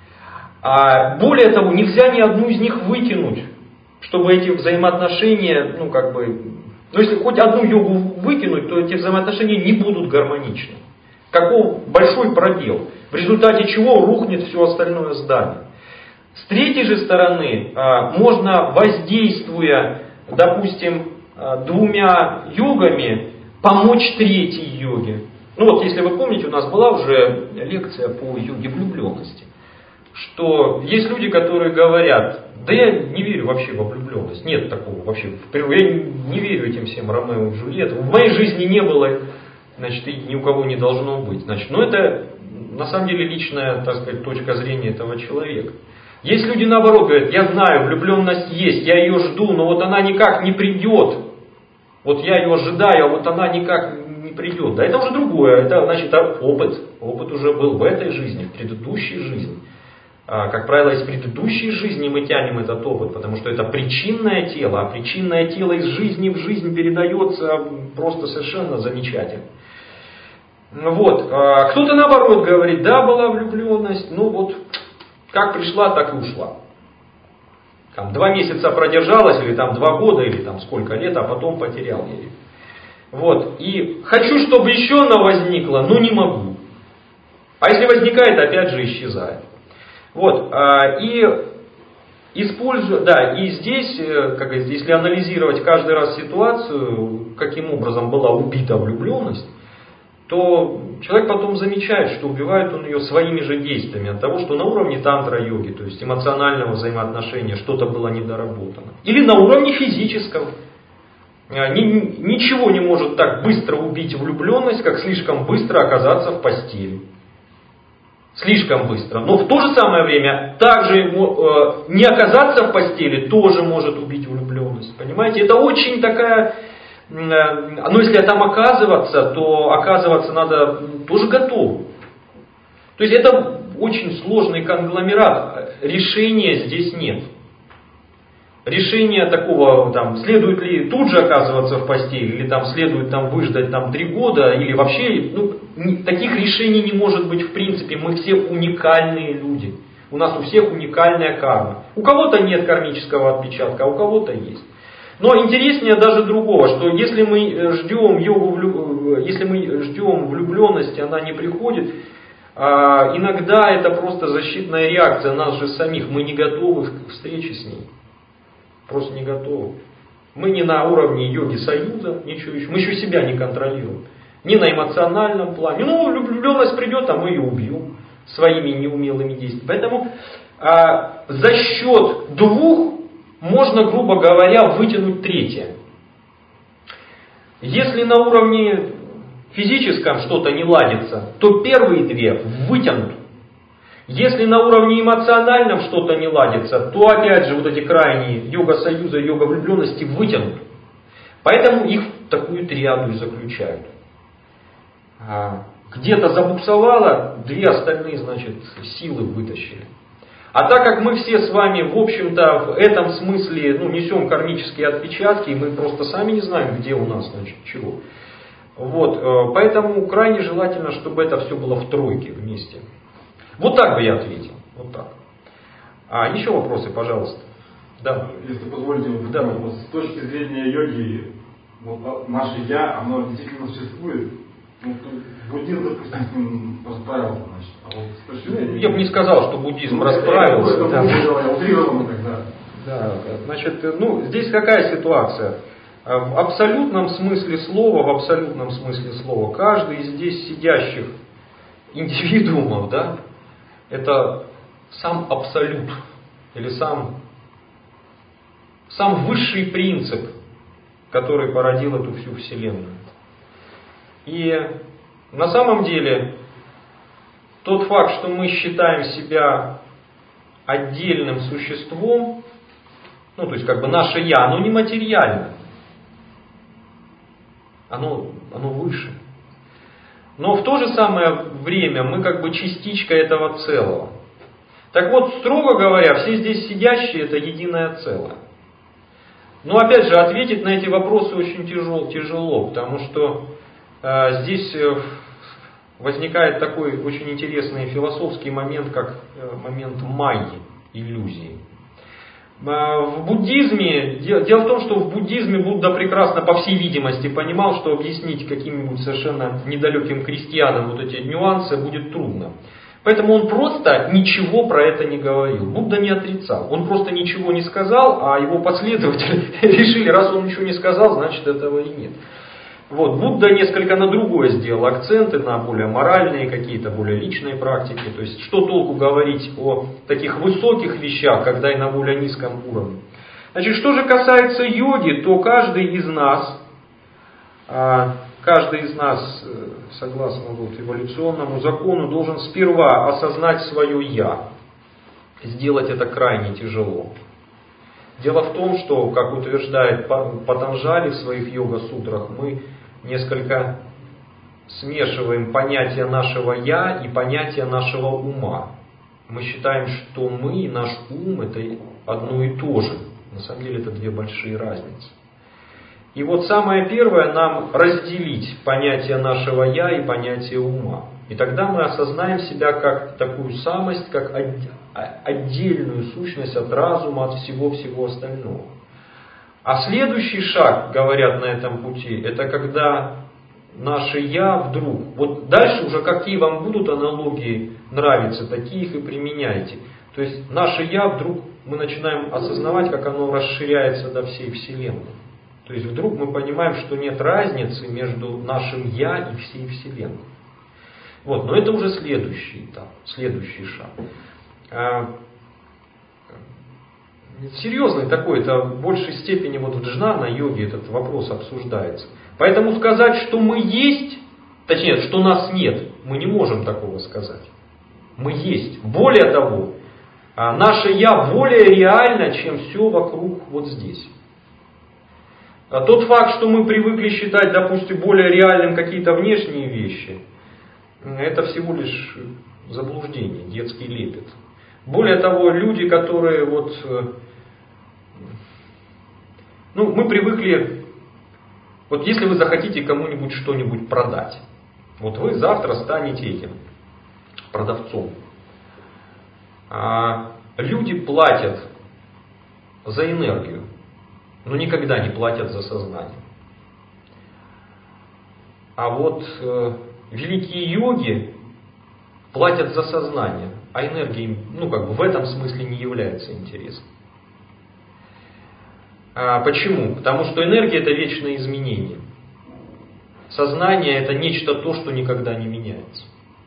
А более того, нельзя ни одну из них выкинуть, чтобы эти взаимоотношения, ну как бы, ну если хоть одну йогу выкинуть, то эти взаимоотношения не будут гармоничны. Каков большой пробел, в результате чего рухнет все остальное здание. С третьей же стороны, можно, воздействуя, допустим, двумя йогами, помочь третьей йоге. Ну вот, если вы помните, у нас была уже лекция по йоге влюбленности, что есть люди, которые говорят: да я не верю вообще во влюбленность, нет такого вообще, я не верю этим всем Ромео и Джульеттам, в моей жизни не было, значит, и ни у кого не должно быть. Значит, но это на самом деле личная, так сказать, точка зрения этого человека. Есть люди наоборот говорят: я знаю, влюбленность есть, я ее жду, но вот она никак не придет. Вот я ее ожидаю, а вот она никак не придет. Да это уже другое, это значит опыт. Опыт уже был в этой жизни, в предыдущей жизни. А, как правило, из предыдущей жизни мы тянем этот опыт, потому что это причинное тело, а причинное тело из жизни в жизнь передается просто совершенно замечательно. Вот. А, кто-то наоборот говорит: да, была влюбленность, ну вот как пришла, так и ушла. Там два месяца продержалась, или там два года, или там сколько лет, а потом потерял ее. Вот. И хочу, чтобы еще она возникла, но не могу. А если возникает, опять же исчезает. Вот. И использую, да, и здесь, как говорится, если анализировать каждый раз ситуацию, каким образом была убита влюбленность, то человек потом замечает, что убивает он ее своими же действиями от того, что на уровне тантра-йоги, то есть эмоционального взаимоотношения, что-то было недоработано. Или на уровне физическом. Ничего не может так быстро убить влюбленность, как слишком быстро оказаться в постели. Слишком быстро. Но в то же самое время также не оказаться в постели тоже может убить влюбленность. Понимаете? Это очень такая... Но если там оказываться, то оказываться надо тоже готовым. То есть это очень сложный конгломерат. Решения здесь нет. Решение такого, там, следует ли тут же оказываться в постели, или там следует там выждать там три года, или вообще, ну, не, таких решений не может быть в принципе. Мы все уникальные люди. У нас у всех уникальная карма. У кого-то нет кармического отпечатка, а у кого-то есть. Но интереснее даже другого, что если мы ждем йогу, если мы ждем влюбленности, она не приходит, иногда это просто защитная реакция нас же самих. Мы не готовы к встрече с ней. Просто не готовы. Мы не на уровне йоги союза, ничего еще. Мы еще себя не контролируем. Ни на эмоциональном плане. Ну, влюбленность придет, а мы ее убьем своими неумелыми действиями. Поэтому а, за счет двух можно, грубо говоря, вытянуть третье. Если на уровне физическом что-то не ладится, то первые две вытянут. Если на уровне эмоциональном что-то не ладится, то опять же вот эти крайние йога-союза, йога-влюбленности вытянут. Поэтому их в такую триаду и заключают. Где-то забуксовало, две остальные, значит, силы вытащили. А так как мы все с вами, в общем-то, в этом смысле ну, несем кармические отпечатки, и мы просто сами не знаем, где у нас, значит, чего. Вот, поэтому крайне желательно, чтобы это все было в тройке вместе. Вот так бы я ответил. Вот так. А еще вопросы, пожалуйста. Да. Если позволите, вот да. вопрос. С точки зрения йоги, вот наше я, оно действительно существует. Ну, буддизм, допустим, расправился, значит. А вот с точки зрения... Я бы не сказал, что буддизм ну, расправился. Это да. было утрировано тогда. Да, значит, ну, здесь какая ситуация? В абсолютном смысле слова, в абсолютном смысле слова, каждый из здесь сидящих индивидуумов, да, это сам абсолют, или сам, сам высший принцип, который породил эту всю Вселенную. И на самом деле, тот факт, что мы считаем себя отдельным существом, ну, то есть, как бы наше «я», оно нематериально, оно, оно выше. Но в то же самое время мы как бы частичка этого целого. Так вот, строго говоря, все здесь сидящие это единое целое. Но опять же, ответить на эти вопросы очень тяжело, тяжело потому что э, здесь э, возникает такой очень интересный философский момент, как э, момент майи, иллюзии. В буддизме, дело в том, что в буддизме Будда прекрасно, по всей видимости, понимал, что объяснить каким-нибудь совершенно недалеким крестьянам вот эти нюансы будет трудно. Поэтому он просто ничего про это не говорил. Будда не отрицал. Он просто ничего не сказал, а его последователи решили, раз он ничего не сказал, значит этого и нет. Вот, Будда несколько на другое сделал акценты, на более моральные какие-то, более личные практики. То есть, что толку говорить о таких высоких вещах, когда и на более низком уровне. Значит, что же касается йоги, то каждый из нас, каждый из нас, согласно вот эволюционному закону, должен сперва осознать свое «я». Сделать это крайне тяжело. Дело в том, что, как утверждает Патанджали в своих йога-сутрах, мы несколько смешиваем понятие нашего «я» и понятие нашего ума. Мы считаем, что мы и наш ум это одно и то же. На самом деле это две большие разницы. И вот самое первое нам разделить понятие нашего «я» и понятие ума. И тогда мы осознаем себя как такую самость, как отдельную сущность от разума, от всего-всего остального. А следующий шаг, говорят на этом пути, это когда наше «я» вдруг... Вот дальше уже какие вам будут аналогии нравиться, такие их и применяйте. То есть наше «я» вдруг мы начинаем осознавать, как оно расширяется до всей Вселенной. То есть вдруг мы понимаем, что нет разницы между нашим «я» и всей Вселенной. Вот, но это уже следующий этап, следующий шаг. А, серьезный такой, это в большей степени вот в джнана-йоге этот вопрос обсуждается. Поэтому сказать, что мы есть, точнее, что нас нет, мы не можем такого сказать. Мы есть. Более того, наше «я» более реально, чем все вокруг вот здесь. А тот факт, что мы привыкли считать, допустим, более реальным какие-то внешние вещи, это всего лишь заблуждение, детский лепет. Более того, люди, которые вот... Ну, мы привыкли... Вот если вы захотите кому-нибудь что-нибудь продать, вот вы завтра станете этим продавцом. А люди платят за энергию, но никогда не платят за сознание. А вот э, великие йоги платят за сознание, а энергия им, ну, как бы в этом смысле не является интересной. А почему? Потому что энергия это вечное изменение. Сознание это нечто то, что никогда не меняется.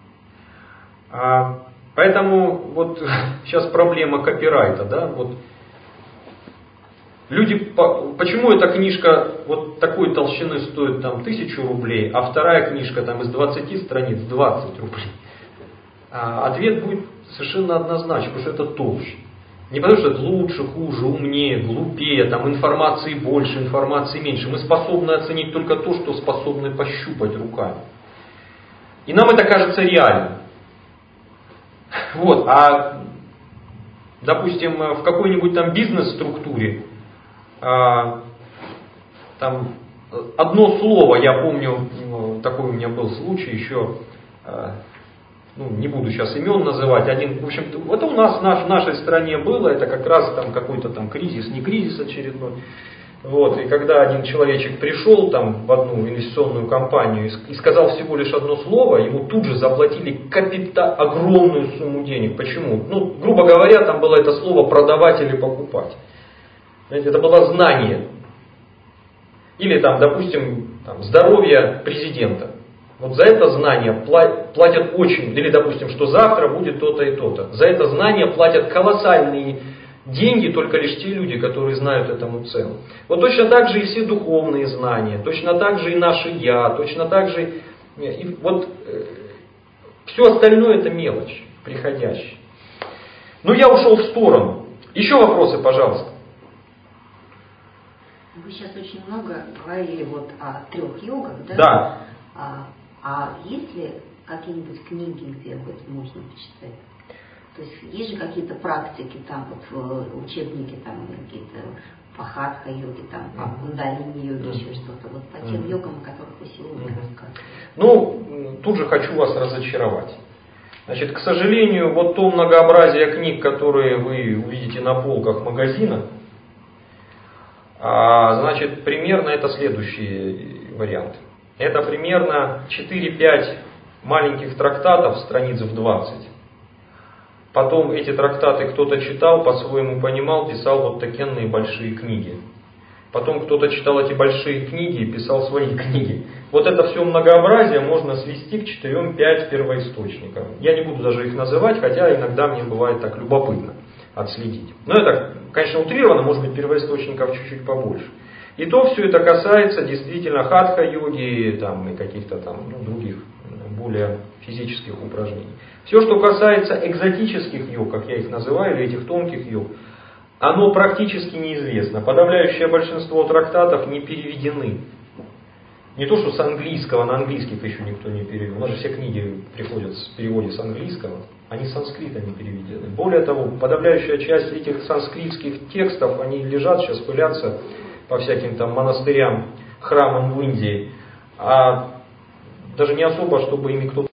А, поэтому вот сейчас проблема копирайта, да, вот Люди, почему эта книжка вот такой толщины стоит там тысячу рублей, а вторая книжка там из двадцати страниц двадцать рублей? А ответ будет совершенно однозначен, потому что это толще. Не потому что это лучше, хуже, умнее, глупее, там информации больше, информации меньше. Мы способны оценить только то, что способны пощупать руками. И нам это кажется реальным. Вот, а допустим, в какой-нибудь там бизнес-структуре а, там одно слово, я помню, такой у меня был случай еще, а, ну, не буду сейчас имен называть, один, в общем, это у нас наш, в нашей стране было, это как раз там какой-то там кризис, не кризис очередной. Вот, и когда один человечек пришел там в одну инвестиционную компанию и сказал всего лишь одно слово, ему тут же заплатили капита огромную сумму денег. Почему? Ну, грубо говоря, там было это слово продавать или покупать. Знаете, это было знание. Или там, допустим, там, здоровье президента. Вот за это знание платят очень, или допустим, что завтра будет то-то и то-то. За это знание платят колоссальные деньги только лишь те люди, которые знают этому цену. Вот точно так же и все духовные знания, точно так же и наше «я», точно так же и вот э, все остальное это мелочь приходящая. Но я ушел в сторону. Еще вопросы, пожалуйста. Вы сейчас очень много говорили вот о трех йогах, да? Да. А, а есть ли какие-нибудь книги, где вот можно почитать? То есть есть же какие-то практики, там вот учебники, там какие-то по хатха-йоге, там по кундалини-йоге, еще что-то, вот по тем йогам, о которых вы сегодня рассказывали. Ну, тут же хочу вас разочаровать. Значит, к сожалению, вот то многообразие книг, которые вы увидите на полках магазина, значит, примерно это следующий вариант. Это примерно четыре-пять маленьких трактатов, страниц в двадцать. Потом эти трактаты кто-то читал, по-своему понимал, писал вот такенные большие книги. Потом кто-то читал эти большие книги и писал свои книги. Вот это все многообразие можно свести к четырем-пяти первоисточникам. Я не буду даже их называть, хотя иногда мне бывает так любопытно отследить. Но это, конечно, утрировано, может быть, первоисточников чуть-чуть побольше. И то все это касается действительно хатха-йоги там, и каких-то там ну, других более физических упражнений. Все, что касается экзотических йог, как я их называю, или этих тонких йог, оно практически неизвестно. Подавляющее большинство трактатов не переведены. Не то, что с английского, на английских еще никто не перевел. У нас же все книги приходят в переводе с английского, они с санскрита не переведены. Более того, подавляющая часть этих санскритских текстов, они лежат, сейчас пылятся по всяким там монастырям, храмам в Индии. А даже не особо, чтобы ими кто-то